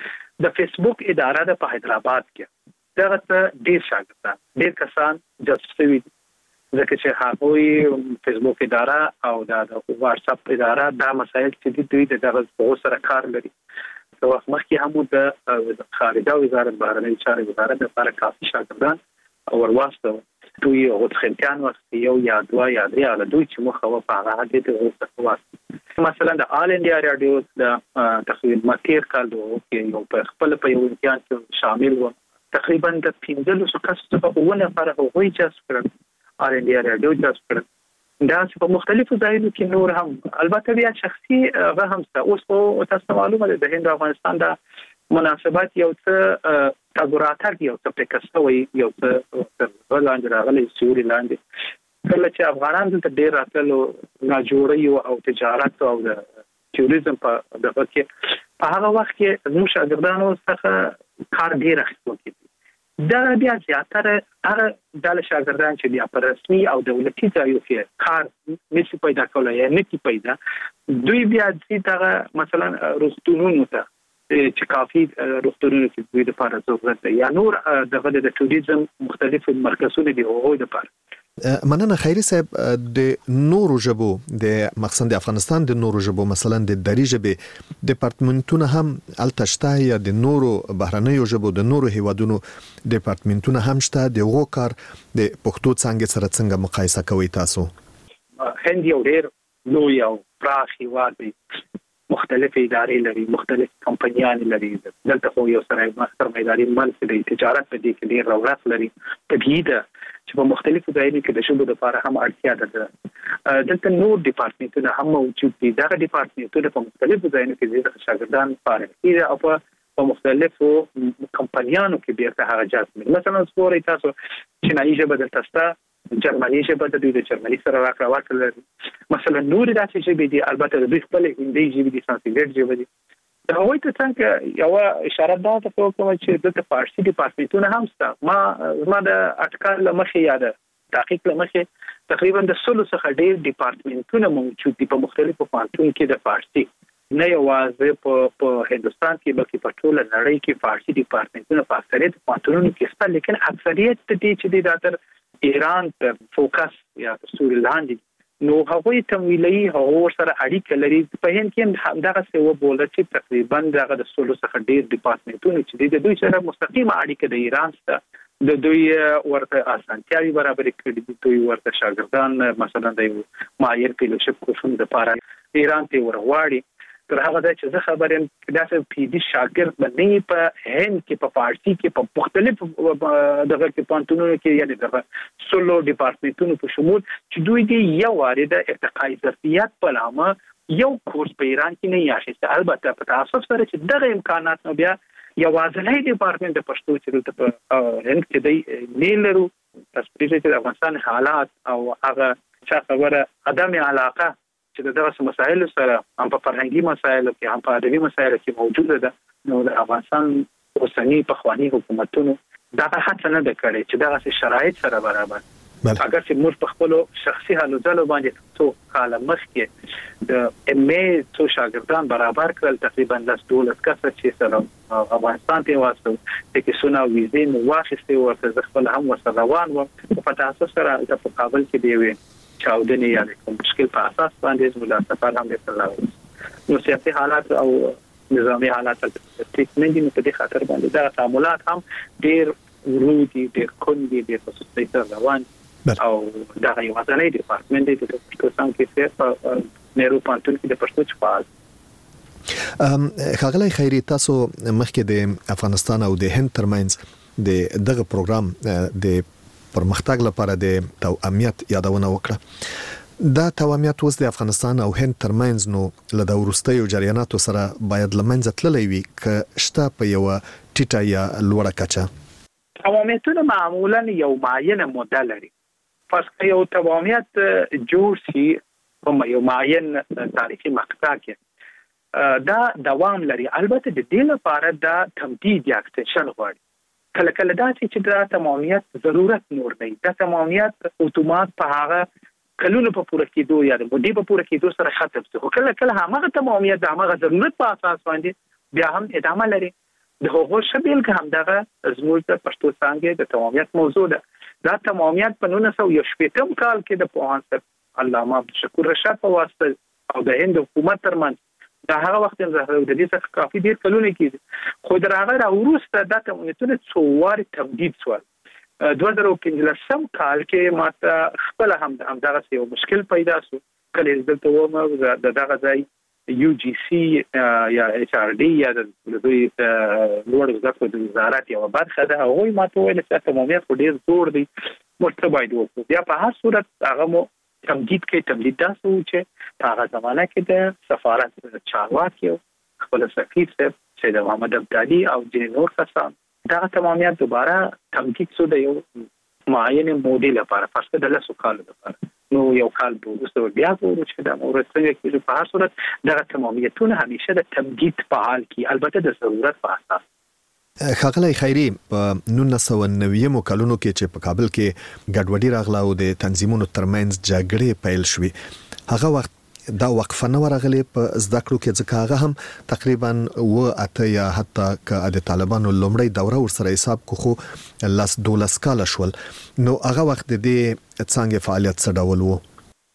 د فیسبوک اداره د په حیدرآباد کې دغه ډیر شاګردان ډیر کسان جاست شوي ځکه چې هغوی فیسبوک اداره او د واتس اپ اداره دا مسایل چې دوی د دغه په سره کار لري نو وخت مخکې هم د خارجه وزارت بهرنی چارې وزارت لپاره کافي شاګردان ورواستو دوی او خلکان وخت یو یا دوه یا درې علي دوی چې مخه و په هغه د اوسه واسطه مثلا د آل انډیا رادیو د تقریبا ماتیر کال کې یو په خپل په یو امتحان کې شامل و تقریبا د پنځه کسو په ونه فرق وغوي جذب کړل آل انډیا رادیو جذب کړل دا په مختلفو ځایونو کې نور هم البته بیا شخصي هغه هم اوس او تاسو معلومه ده د هند او افغانستان د مناسبات یو څه تګوراتر یو څه پکستوي یو څه لاندې راغلي سوري لاندې کله چې افغانان دلته ډیر راتلو ناجوړي او تجارت او د ټوریزم په دغه کې په هغه وخت کې موږ شاګردانو څخه کار ډیر اخیستل کیږي دا بیا زیاتره هغه د شاګردان چې بیا په رسمي او دولتي ځایو کې کار نشي پیدا کولای یا نشي پیدا دوی بیا چې دا مثلا روستونونو ته چې کافي روغتونونو کې دوی د لپاره ضرورت دی یا نور دغه د ټوریزم مختلفو مرکزونو دی هغوی لپاره. مننه خیري صاحب. د نورو ژبو د مقصد د افغانستان د نورو ژبو مثلا د دري ژبې ډپارټمنټونه هم التشته یا د نورو بهرنیو ژبو د نورو هیوادونو ډپارټمنټونه هم شته، د غو کار د پښتو څنګه سره څنګه مقایسه کوي تاسو؟ هند یو ډېر لوی او پراخ هیواد دی، مختلف ادارې لري، مختلف کمپنیان لري، دلته خو یو سره سرمایداري ملک دی، تجارت په دې کې ډېر رغبت لري. طبیعي ده چې په مختلفو ځایونو کې د ژبو لپاره هم اړتیا ده. دلته نور ډپارټمنټونه هم موجود دي. دغه ډپارټمنټونه په مختلفو ځایونو کې د شاګردان فارغ دي او په مختلفو کمپنیانو کې بیرته هغه جذب. مثلا سپوري تاسو چینایي ژبه دلته شته، جرمني ژبه د دوی د جرمني سره راکړه ورکړه لري. مثلا نور داسې ژبې دي، البته د دوی خپل هندي ژبې دي، سانسکریت ژبه دي. د هغوی ته څنګه یو اشاره دا ته کوم چې د فارسي ډپارټمنټونه هم شته. ما ما د اټکل لمخې یا د تحقیق لمخې تقریبا د سلو څخه ډېر ډپارټمنټونه موجود دي په مختلفو پوهنتونونو کې د فارسي. نه یوازې په په هندستان کې بلکې په ټوله نړۍ کې فارسي ډپارټمنټونه په اکثریت پوهنتونونو کې شته، لیکن اکثریت د دې چې د تر ایران ته فوکس یا سوري لاندې نو هغوی تمویلي هغو سره اړیکه لري. په هند کې هم دغه څه وبوله چې تقریبا دغه د سلو څخه ډېر ډپارټمنټونه چې د دوی سره مستقیمه اړیکه د ایران سره د دوی ورته اسانتیاوي برابر کړي دي. دوی ورته شاګردان مثلا د معین فیلوشپ کورسونو لپاره ایران ته ورغواړي. تر هغه ځای چې زه خبر یم داسې پی ایچ ډي شاګرد باندې په هند کې په فارسي کې په مختلف دغه کې پوهنتونونو کې یعنې دغه سلو ډپارټمنټونو په شمول چې دوی دې یو وارې د ارتقاء ظرفیت په نامه یو کورس په ایران کې نه یاخیسته. البته په تاسف سره چې دغه امکانات نو بیا یوازینی ډپارټمنټ د پښتو چې دلته په هند کې دی نه لرو. تاسو چې د افغانستان حالات او هغه څه خبره عدم علاقه چې دغه مسایل سره هم په فرهنګي مسایلو کې هم په ادبي مسایلو کې موجوده ده، نو د افغانستان اوسنی پخوانی حکومتونو دا هڅه نه ده کړې چې دغه شرایط سره برابر. اگر چې موږ په خپل شخصي حالو ځلو باندې څو کال مخکې د ام ای څو شاګردان برابر کړل، تقریبا لاس دولس کسه چې سره افغانستان ته واسطه د کیسونه ویزې نو واخیستې ورته خپل هم ورسره روان و. په تاسو سره د کابل کې دی وي چاودنه یا کوم مشکل په اساس باندې زموږ سفر هم وکړل. نو سیاسي حالات او نظامی حالات ټیک نه دي، په دې خاطر باندې دا تعاملات هم ډېر ورودي ډېر کوندي ډېر په سستۍ سره روان او دا یو ځانګړی ډپارټمنټ دی د پښتو څانګې په نهرو پوهنتون کې د پښتو چپال. ام خغلی خیری تاسو مخکې د افغانستان او د هند ترمنځ د دغه پروګرام د پرمختګ لپاره د توأمیت یادونه وکړه. دا توأمیت اوس د افغانستان او هند ترمنځ نو له د ورستیو جریاناتو سره باید لمنځه تللی وي که شته په یو ټیټه یا لوړه کچه. توأمیتونه معمولا یو معینه موده لري. پس که یو توأمیت جوړ شي په یو معین تاریخي مقطع کې دا دوام لري. البته د دې لپاره دا تمدید یا اکستنشن غواړي. کله کله دا چې دا تمامیت ضرورت نور دی، دا تمامیت اتومات په هغه کلونو په پوره کېدو یا د مودې په پوره کېدو سره ختم شي. خو کله کله هغه تمامیت د هغه ضرورت په اساس باندې بیا هم ادامه لري. د هغو شبیل که هم دغه زموږ د پښتو څانګې د تمامیت موضوع ده. دا تمامیت په نولس سوه یو شپېتم کال کې د پوهاند صاحب علامه عبدالشکور رشاد په واسطه او د هند حکومت ترمنځ دا هغه وخت هم زه د دې څخه کافي ډېر کلونه کېږي، خو د هغه راوروسته دا تمامیتونه څو وارې تمدید شول. دوه زره پنځلسم کال کې ماته خپله هم همدغسې یو مشکل پیدا شو. کله چې دلته وم د دغه ځای یو جی سی یا ایچ آر ډي یا د دوی لوړو زده کړو د وزارت یوه برخه ده، هغوی ماته وویل چې تمامیت خو ډېر زوړ دی، موږ څه باید وکړو. بیا په هر صورت هغه مو تمدید کې تمدید داسې و چې په هغه زمانه کې د سفارت چارواکي او خپل سفیر صاحب سید محمد ابدالي او ځینې نور کسان دغه تمامیت دوباره تمدید شو د یو معین مودې لپاره، فرض کړه د لسو کالو لپاره. نو یو کال وروسته بیا ګورو چې دا مورد څنګه کېږي. په هر صورت دغه تمامیتونه همیشه د تمدید په حال کې، البته د ضرورت په اساس. خغلی خیری په نولس سوه نوي کلونو کې چې په کابل کې ګډوډي راغله او د تنظیمونو ترمنځ جګړې پیل شوې، هغه وخت دا وقفه نه ورغلې په زده کړو کې ځکه هغه هم تقریبا و اته یا حتی که د طالبانو لومړی دوره ورسره حساب کو خو لاس دولس کال شول نو هغه وخت د دې څنګه فعالیت څه ډول وو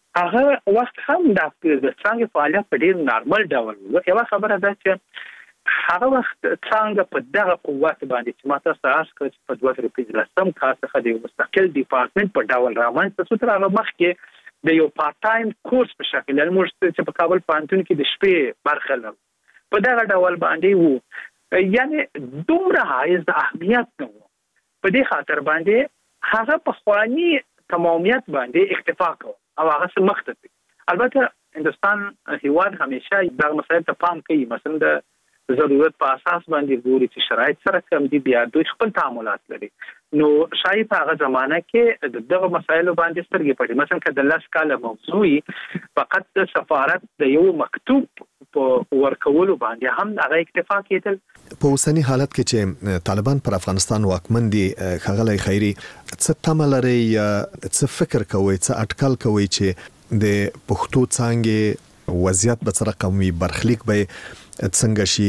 هغه وخت هم د څنګه فعالیت په ډیر نارمل ډول وو یو خبره ده چې هغه وخت څنګه په دغه قوت باندې چې ماته ساس کړ په دوه تر پنځه لسم کال څخه د مستقل ډپارټمنټ په ډول رامنځته شو تر هغه مخکې د یو پارت ټایم کورس په شکل له موږ چې په کابل پوهنتون کې د شپې برخه لرو په دغه ډول باندې وو یعنی دومره حایز د اهمیت نه وو په دې خاطر باندې هغه په خواني تمامیت باندې اکتفا کوي او هغه مخته البته هندستان هیواد همیشه د مسایل ته پام کوي مثلا د ضرورت په اساس باندې ګوري چې شرایط سره کم دي بیا دوی خپل تعاملات لري نو شاید هغه زمانہ کې دغه مسایلو باندې سترګې پټي مثلا کله د لاس کاله موضوعي فقط د سفارت د یو مکتوب په ورکولو باندې هم هغه اکتفا کېدل په اوسنی حالت کې چې طالبان پر افغانستان واکمن دي خغلی خیری څه تمه لري یا څه فکر کوي څه اټکل کوي چې د پښتو څنګه وضعیت به څه رقم وي برخلیک به څنګه شي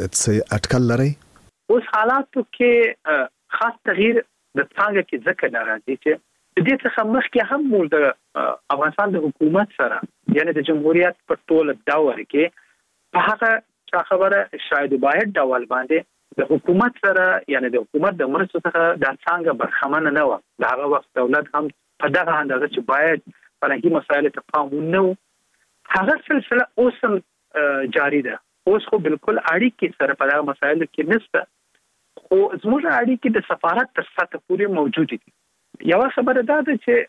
څه اټکل لري اوس حالاتو کې خاص تغییر د څنګه کې ځکه ناراضي چې د دې څخه مخکې هم مول د افغانستان د حکومت سره یعنی د جمهوریت په ټول دور کې په هغه خبره شاید باید ډول باندې د حکومت سره یعنی د حکومت د مرستو څخه د څنګه برخمن نه و د هغه وخت دولت هم په دغه اندازه چې باید فرهنګي مسایل ته پام ونه هغه سلسله اوس هم جاری ده اوس خو بالکل اړیکې سره په دغه مسایلو کې نشته خو زموږ اړیکې د سفارت تر سطح پورې موجود دي یو خبره ده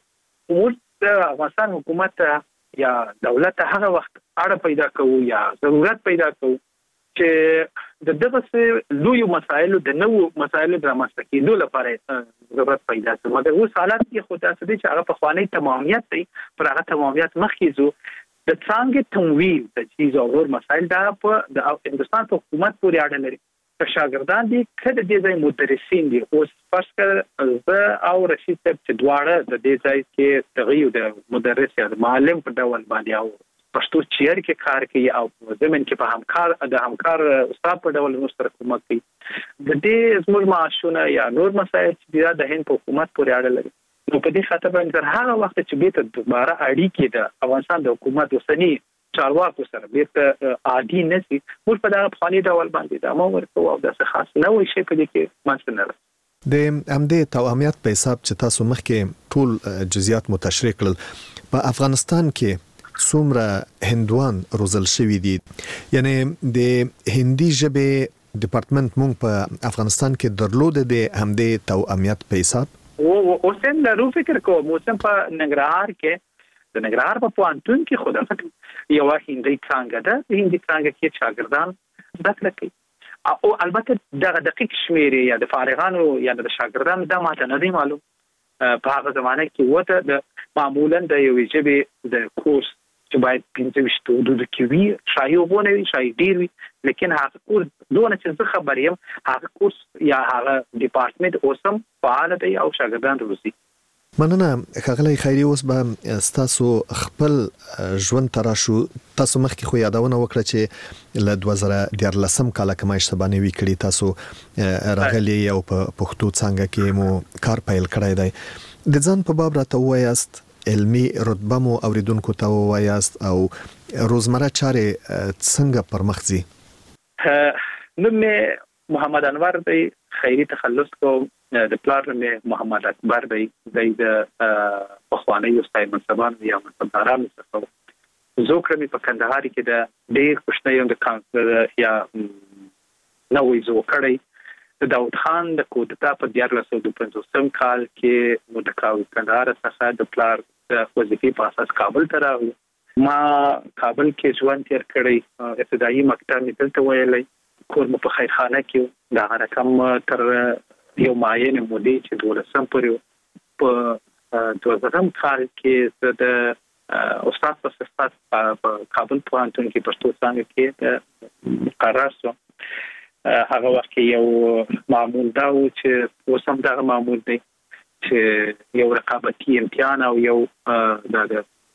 چې موږ د افغانستان حکومت یا دولت هغه وخت اړه پیدا کوو یا ضرورت پیدا کوو چې د دغه لوی مسایلو د نوو مسایلو د رامنځته کېدو لپاره ضرورت پیدا کوي مګر اوس حالات کې خو تاسو دې چې هغه په خواني تمامیت دی پر هغه تمامیت مخکې زو د څنګه تمویل د چیز او ور مسایل دا په د هندستان په حکومت پورې اړه لري چې شاګردان دي کله د دې مدرسین دي اوس فرض کړه زه او رشید صاحب چې دواړه د دې ځای کې تغیر د مدرس یا معلم په ډول باندې او پښتو چیر کې کار کوي او زمين کې په همکار د همکار استاد په ډول مستر کومک کوي د دې زموږ معاشونه یا نور مسایل چې د هند په حکومت پورې اړه لري نو په دې خاطر باندې هغه وخت چې بیت دوباره اړیکې د افغانستان د حکومت وسنی چارواکو سره بیت عادي نشي موږ په دغه فاني ډول باندې د امر کوو او د څه خاص نه وي شي په دې کې مانځنه د امدې توامیت په حساب چې تاسو مخکې ټول جزئیات متشریح کړل په افغانستان کې څومره هندوان روزل شوی دي یعنی د هندي ژبې ډپارټمنټ مونږ په افغانستان کې درلود د همدې توامیت په حساب او اوسم لرو فکر کوم اوسم په ننګرهار کې د ننګرهار په پوهنتون کې خدای یو هندي څنګه ده هندي څنګه کې شاګردان زده کوي او البته د دقیق شمیرې یا د فارغانو یا د شاګردانو د ماته نه دی معلوم په هغه زمانه کې وته د معمولا د یو ژبې د کورس چې باید پنځه وشتو د کیوي شایي وبونه وي شایي ډیر وي لیکن هغه کورس دونه چې زه خبر یم هغه کورس یا هغه ډپارټمنټ اوسم فعال دی او شاګردان روزي مننه خغلی خیری اوس به تاسو خپل ژوند تراشو تاسو مخکې خو یادونه وکړه چې له دوه زره دیارلسم کال کې ما اشتباه وی کړی تاسو راغلی او په پښتو څنګه کې مو کار پیل کړی دی د ځان په باب راته وایاست علمي رتبه مو اوریدونکو ته وایاست او روزمره چارې څنګه پرمخ ځي نو مې محمد انور دی خیری تخلص کو د پلار مې محمد اکبر دی د پخوانی استاد منصبان یا منصبداران څخه زوکره مې په کندهار کې د ډېر خوشنۍ د کانسلر یا نوې زوکړی د داود خان د کوټه په دیارلس او پنځوسم کال کې نو د کندهار څخه د پلار وظیفې په اساس کابل ته راغلم ما کابل کې ژوند تیر کړی ابتدایي مکتب مې دلته ویلې کور مې په خیرخانه کې دا رقم تر یو معین مودې چې دولسم پورې په دوه زرم کال کې د استاد په صفت په کابل پوهنتون کې پښتو څانګه کې قرار شو هغه وخت یو معمول دا و چې اوس هم دا معمول دی چې یو رقابتي امتحان او یو د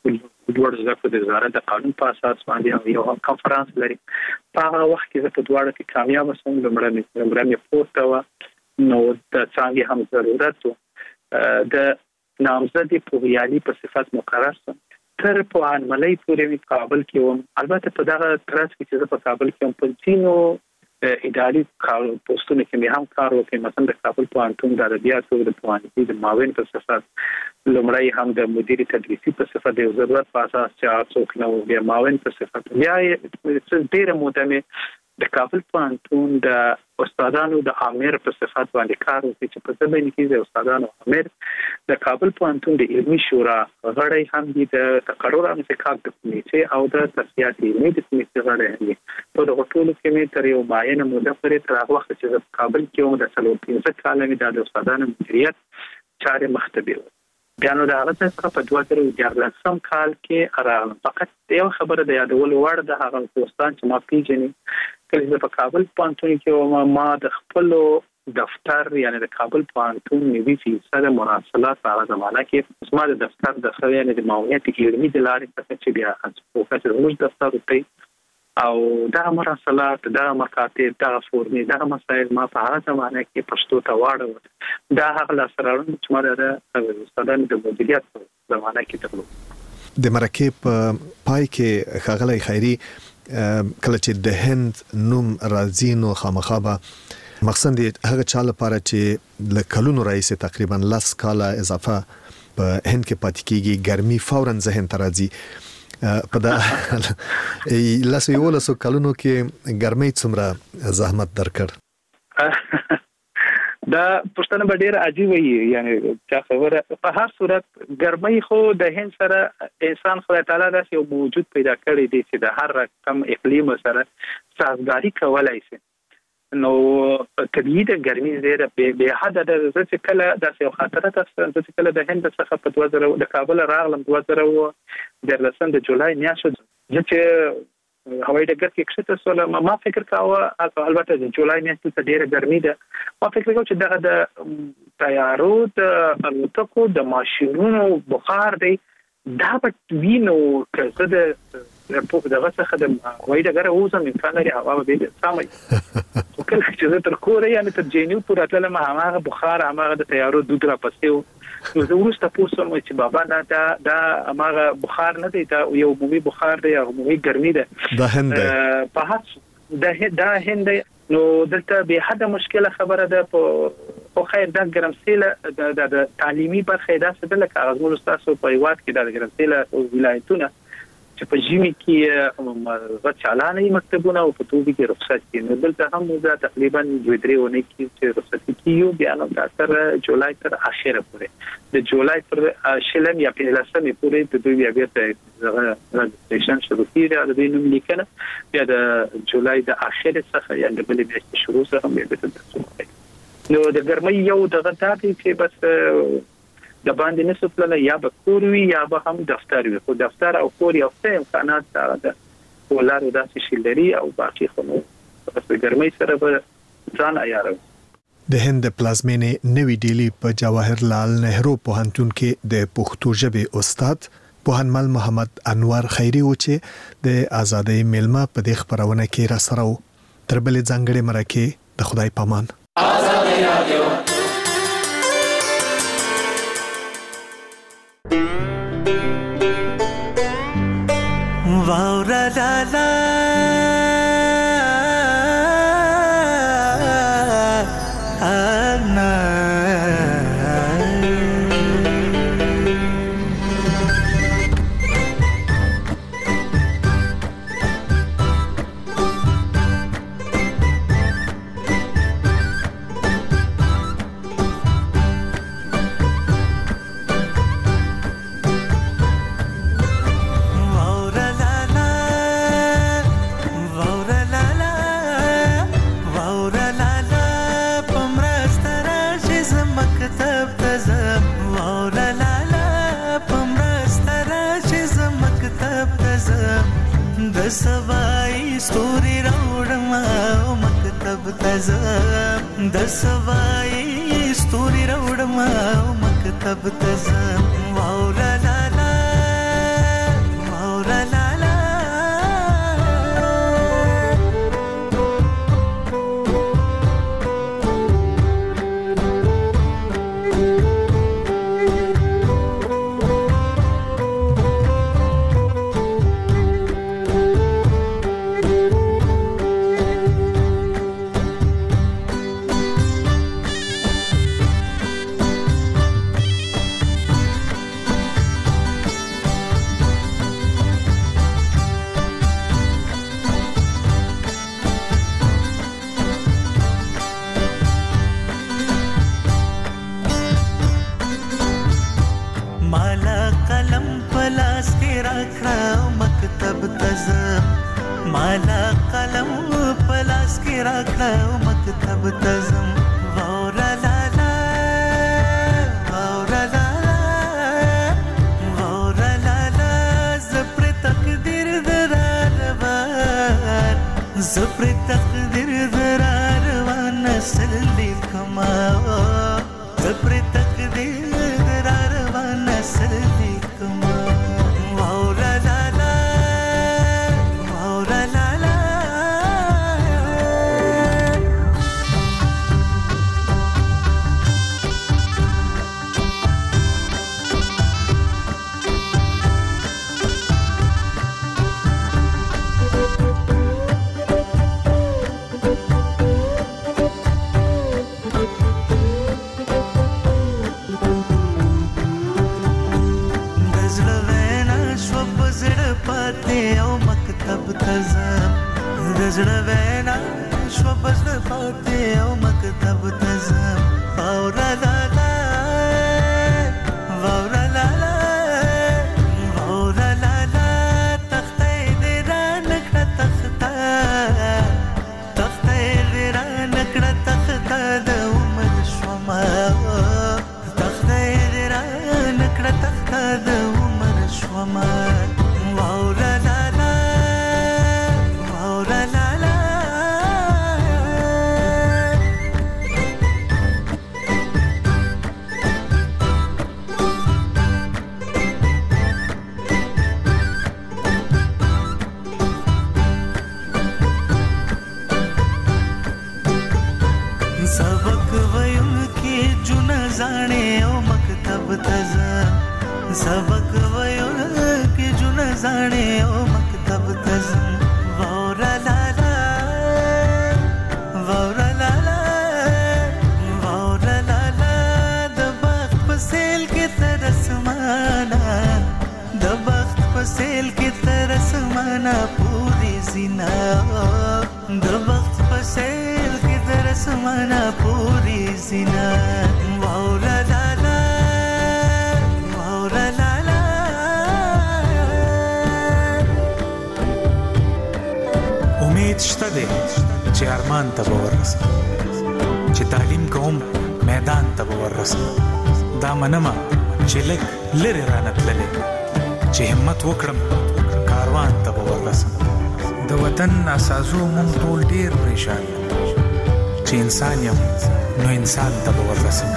دوړ زکه د وزارت د قانون په اساس باندې یو کانفرنس لري. په هغه وخت کې زه په دوړ کې کامیاب شوم. لمړنی لمړنی پورته و نو د څنګه هم ضرورت و د نامزدي پوهیالي په صفت مقرر شوم. تر په انملای پورې په کابل کې وم. البته په دغه ترڅ کې چې په کابل کې هم په تینو اداري کار پوسټونه کې مې هم کار وکړ. مثلا د کابل پوهنتون د ادبیاتو د پوهنځي د معاون په صفت لمړی هم د مدیر تدریسي په صفت د ضرورت په اساس چې څوک نو بیا معاون په صفت بیا ډېر موده مې د کابل پوهنتون د استادانو د امیر په صفت باندې کار وکړ چې په ځبې کې د استادانو امیر د کابل پوهنتون د علمي شورا غړی هم دي د تقرر امسکاک د کمیټې او د تصفیات علمي د کمیټې غړی هم دي. په دغه ټولو کې مې تر یو معینه موده پورې تر هغه وخت چې په کابل کې وم د څلور پنځه کاله مې د استادانو مدیریت چارې مختبر بیا نو د هغه څخه په دوه زره دیارلسم کال کې راغلم. فقط یو خبره د یادولو وړ د هغه دوستان چې ما پیژني کله چې په کابل پوهنتون کې ما د خپل دفتر یعنی د کابل پوهنتون نوي فیصد مراسلات په هغه زمانه کې زما د دفتر د خو یعنی د معاونیت علمي د لارې څخه چې بیا پروفیسور موږ دفتر ته او دا مراسلات دا مکاتب دا فورمې دا مسائل ما په هغه زمانه کې پښتو ته واړو. دا هغه لاسرانو چې ما د استادانو د مدیریت په زمانه کې درلود. د مرکه په پای کې خغلی خیری کله چې د هند نوم راځي نو خامخابه مقصد هغه چا لپاره چې له کلونو رئیس تقریبا لس کاله اضافه په هند کې پاتې کیږي ګرمي فورا ذهن ته راځي. په دا لاسو یو لاسو کلونو کې ګرمي څومره زحمت درکړ؟ دا پښتنه به ډیر عجیب وي یعنی چې خبره په هر صورت ګرمي خو د هند سره انسان خدای تعالی داسې یو موجود پیدا کړی دی چې د هر رقم اقلیم سره سازگاری کولای شي. نو طبيعي د ګرمي زیره به حد د ځکه کله د یو خاطره تاسو چې کله د هند څخه په دوه زره د کابل راغلم دوه زره د لسم د جولای میاشت چې هوایي ډګر کې کښته سول ما فکر کاوه البته د جولای میاشت ته ډیره ګرمي ده. ما فکر کاوه چې دغه د تیارو د الوتکو د ماشینونو بخار دی دا په وینو کړه د په دغه څخه د هوایي ډګر اوسم امکان لري هوا به سمای کله چې زه تر کوره یعنی تر جنیو پورې تلم هغه بخار هغه د تیارو دود را پسیو. نو زه ورسته پوښتنه وکړم چې بابا دا دا دا هغه بخار نه دی دا یو عمومي بخار دی عمومي ګرمي ده د هند په هڅه د دا هند نو دلته به حد مشکله خبره ده په خیر د ګرمسیله د تعلیمي برخه دا څه د کاغذونو تاسو په یوات کې د ګرمسیله ولایتونه چې په جیمی کې غو چالانه مکتبونه او په توګه کې رخصت کړي. نو دلته هم موږ تقریبا دوه درې ونې کې چې رخصت کیو بیا نو تر جولای تر اخره پورې د جولای تر شلم یا په لسمه پورې د دوی بیا ته رجستریشن شروع کیږي د دې نوم لیکنه بیا د جولای د اخره څخه یا د بلې میاشتې شروع سره هم به تاسو نو د ګرمۍ یو دغه تاسو چې بس د باندې نسو پلان یا به کور وی یا به هم دفتر وي. خو دفتر او کور یو څه امکانات ده ولر داسې شلري او باقي خو نو بس ګرمۍ سره به ځان عیارو. د هند پلازمینې نوی ډیلی په جواهر لال نهرو پوهنتون کې د پښتو ژبې استاد پوهنمل محمد انور خیری و چې د آزادۍ میلمه په دې خبرونه کې را سره تر بلې ځانګړې مرکه د خدای پامان. آزادۍ رادیو واورا لا لا انا सवाई स्टोरी राउडमा मकतब तज़म द सवाई स्टोरी राउडमा मकतब तज़म वाओ ला ला ला تعالی قلم پلاس کې راکړه مکتب تزم وورا لالا وورا لالا وورا لالا زپر تقدیر دراروان زپر تقدیر دراروان نسل لیکما زپر تقدیر دراروان نسل لیکما وورا لالا وورا لالا زړه وینا شو بزړه پاتې او مکتب ته ځم وورا لالا وورا لالا وورا لالا تخته دې را نکړه تخته تخته دې را نکړه تخته د عمر شوما تخته دې را نکړه تخته د عمر شوما وورا لالا وورا لالا सबक वयुन की जुन जाने ओ मकतब तजा सबक वयुन की जुन जाने ओ मकतब तजा वौरा लाला वौरा लाला वौरा लाला द बख्त पसेल की तरस माना द बख्त पसेल की तरस माना पूरी जिना द बख्त पसेल की तरस माना पूरी जिना वौरा लाला वौरा लाला امید شته دی چې ارمان ته به ورسم چې تعلیم کوم میدان ته به ورسم دا منمه چې لږ لرې رانه تللی چې همت وکړم کاروان ته به ورسم د وطن ناسازو مونږ ټول ډېر پریشان یو چې انسان یم نو انسان ته به ورسم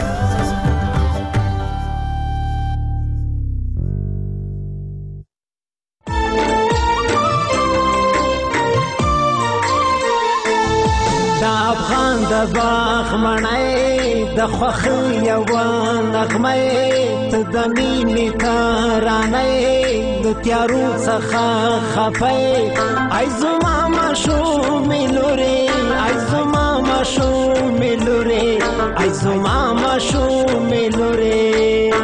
د باغ مړی د خوښۍ یوه نغمه ته د مینې ترانه د تیارو څخه خفه ای زما ماشومې لورې ای زما ماشومې لورې ای زما ماشومې لورې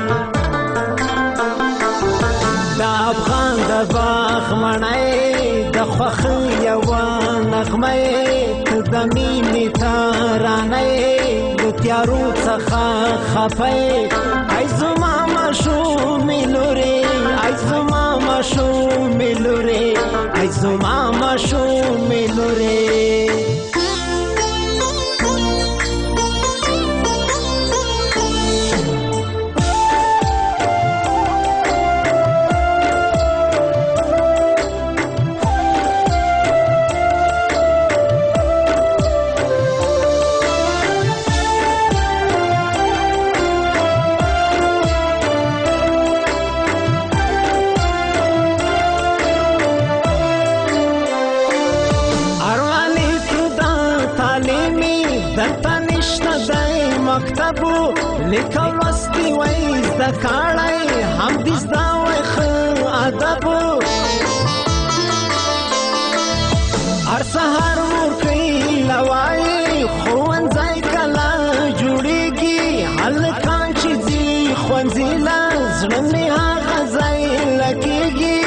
د افغان د باغ مړی د خوښۍ یوه نغمه ته د مینې ترانه د تیارو څخه خفه ای زما ماشومې لورې ای زما ماشومې لورې ای زما ماشومې لورې لیکل لوستي وای زده کړی هم دې زده وای ښه ادب هر سهار مور کوي لوایي ښوونځی کله جوړېږي هلکان چې ځي ښوونځي له زړه مې هغه ځای لګېږي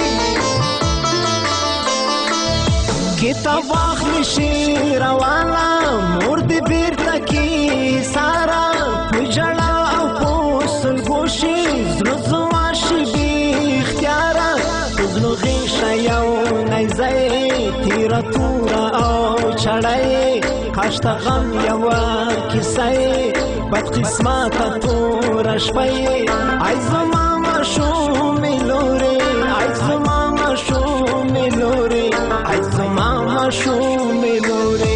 کتاب واخلي شي روانه مور دې بېرته کې ساره په ژړا او په سلګوشي زړه زما شي بې اختیاره په زړه غېږه یو نیزی تېر تورا تورا او چړای کاشت غم یو کیسه بد قسمت تورا شپای ای زما مشو ملوري ای زما مشو ملوري ای زما مشو ملوري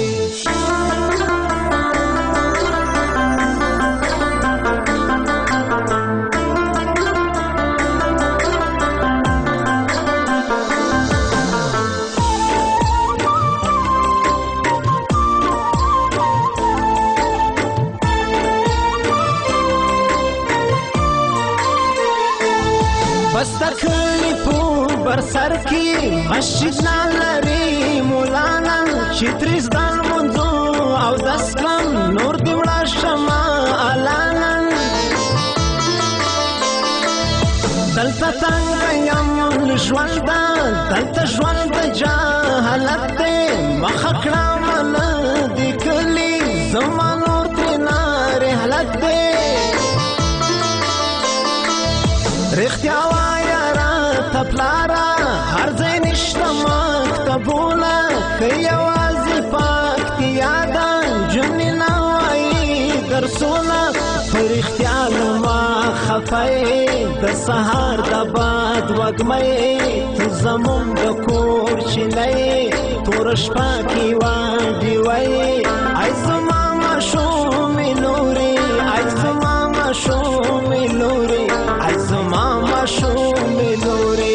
بستکلی پو بر سر کی مسجد نالری مولانا چتریز دان منځو او دسکم نور دی وړا شما الانا دلته څنګه یم ژوند دلته ژوند جهالت دی مخ کړه من دی کلی زما نور تینا رحلت دی رښتیا وایا را تپلارا هر ځای نشته مکتبونه که یوازې پکتیا ده جملې نه وایي درسونه په رښتیا لما خفه یې د سهار د باد وږمه ته زموږ د کور چینه یې توره شپه کې واډې وایي ای زما ماشومې لورې ای زما ماشومې لورې ای زما ماشومې لورې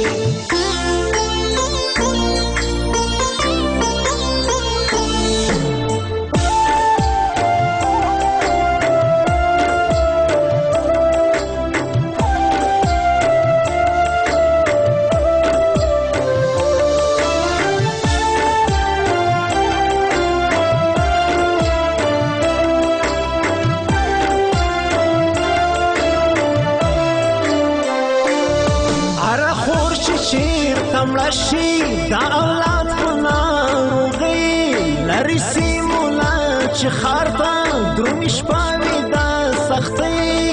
شي دا اولاد په ناروغۍ لري سیمونه چې ښار ته درومي شپه وي د سختۍ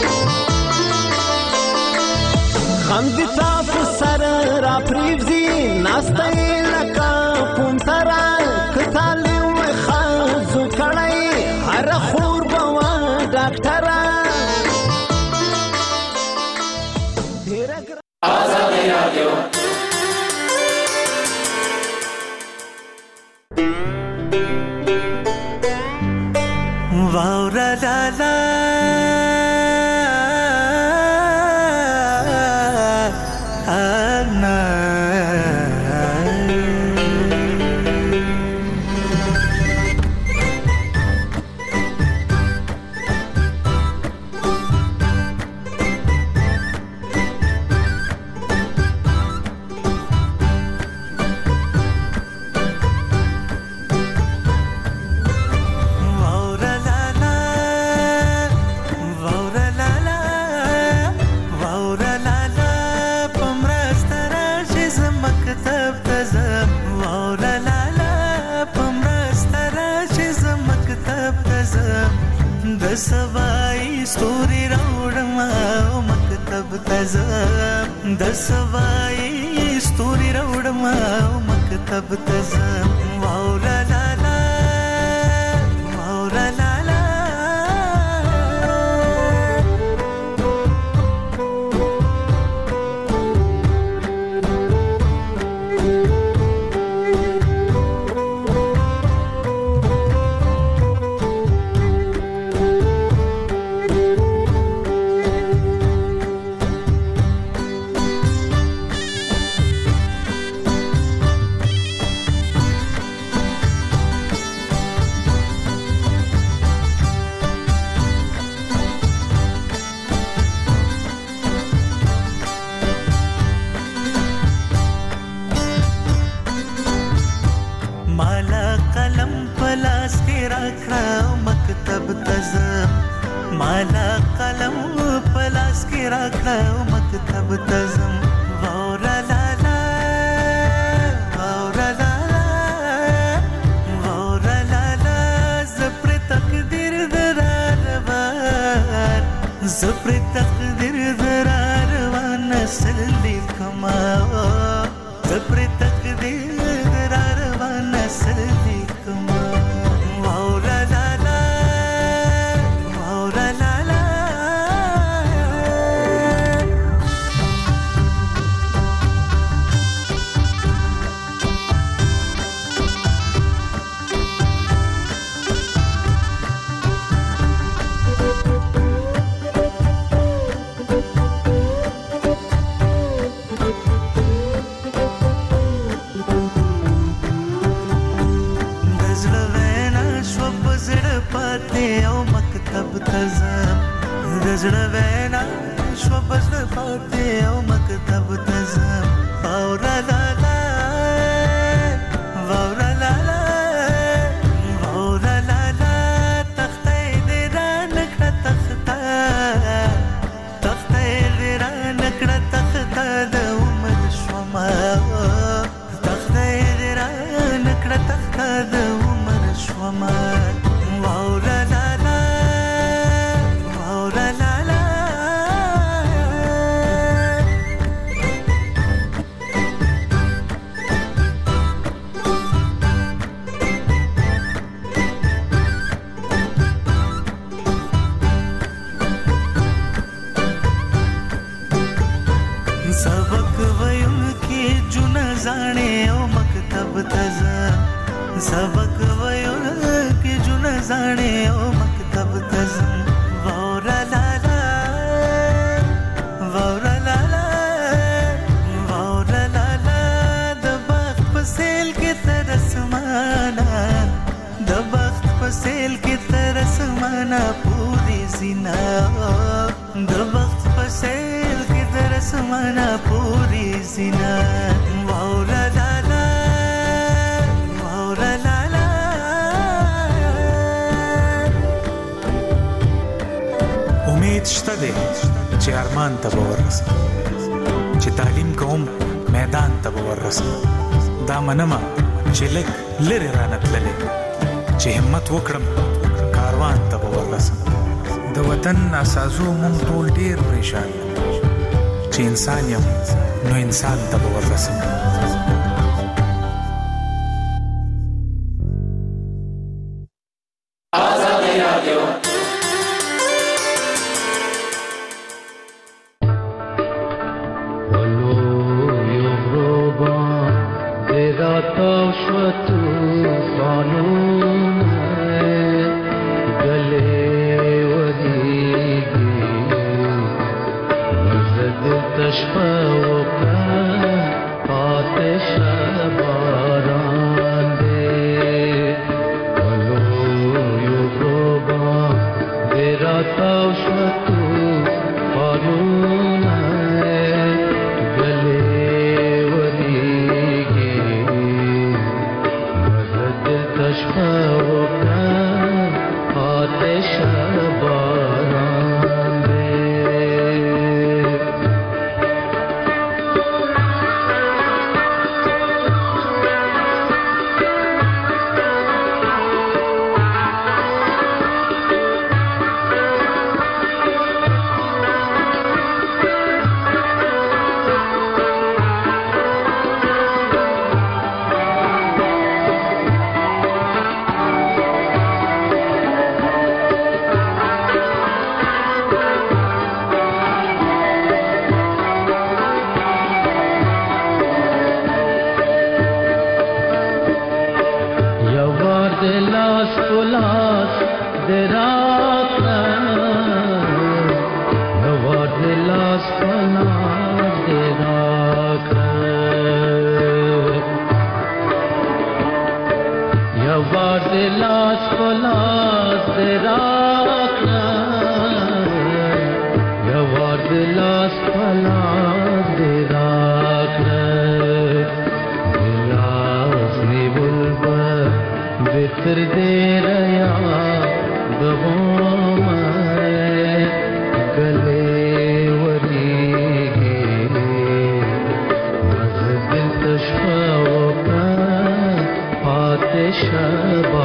غم دې تا په سر را پرېږدي ناسته یې لکه پونتره که تعلیم وی ښځو کړی هره خور به وه ډاکټره آزادي رادیو واورا لا لا انا सवाई स्टोरी राउडमा मकतब तज़म द सवाई स्टोरी राउडमा मकतब तज़म वाउला ला ला वाउला ला ला माला कलम पलास के रखा मकतब तज़म वाउरा ला ला वाउरा ला ला वाउरा ला ला ज़प्र तकदीर दरारवार ज़प्र तकदीर दरारवार नस्ल लिखमा ज़प्र तकदीर دزړه وینا شو بزړه پاتې او مکتب ته ځم واوره لالا واوره لالا واوره لالا تخته دې را نکړه تخته تخته دې را نکړه تخته د عمر شوما تخته دې را نکړه تخته د عمر شوما واوره لالا واوره لالا सबक वयुन के जुन जाने ओ मकतब तजा सबक वयुन के जुन जाने ओ मकतब तजा वाउरा लाला वाउरा लाला वाउरा लाला द बख्त पसेल के तरसमाना द बख्त पसेल के तरसमाना पूरी जिना द बख्त पसेल के तरसमाना पूरी जिना वाउरा लाला वाउरा लाला امید شته دی چې ارمان ته به ورسم چې تعلیم کوم میدان ته به ورسم دا منمه چې لږ لرې رانه تللی چې همت وکړم کاروان ته به ورسم د وطن اساسو مونږ ټول ډېر پریشان یو چې انسان یم نو انسان ته به ورسم Shaba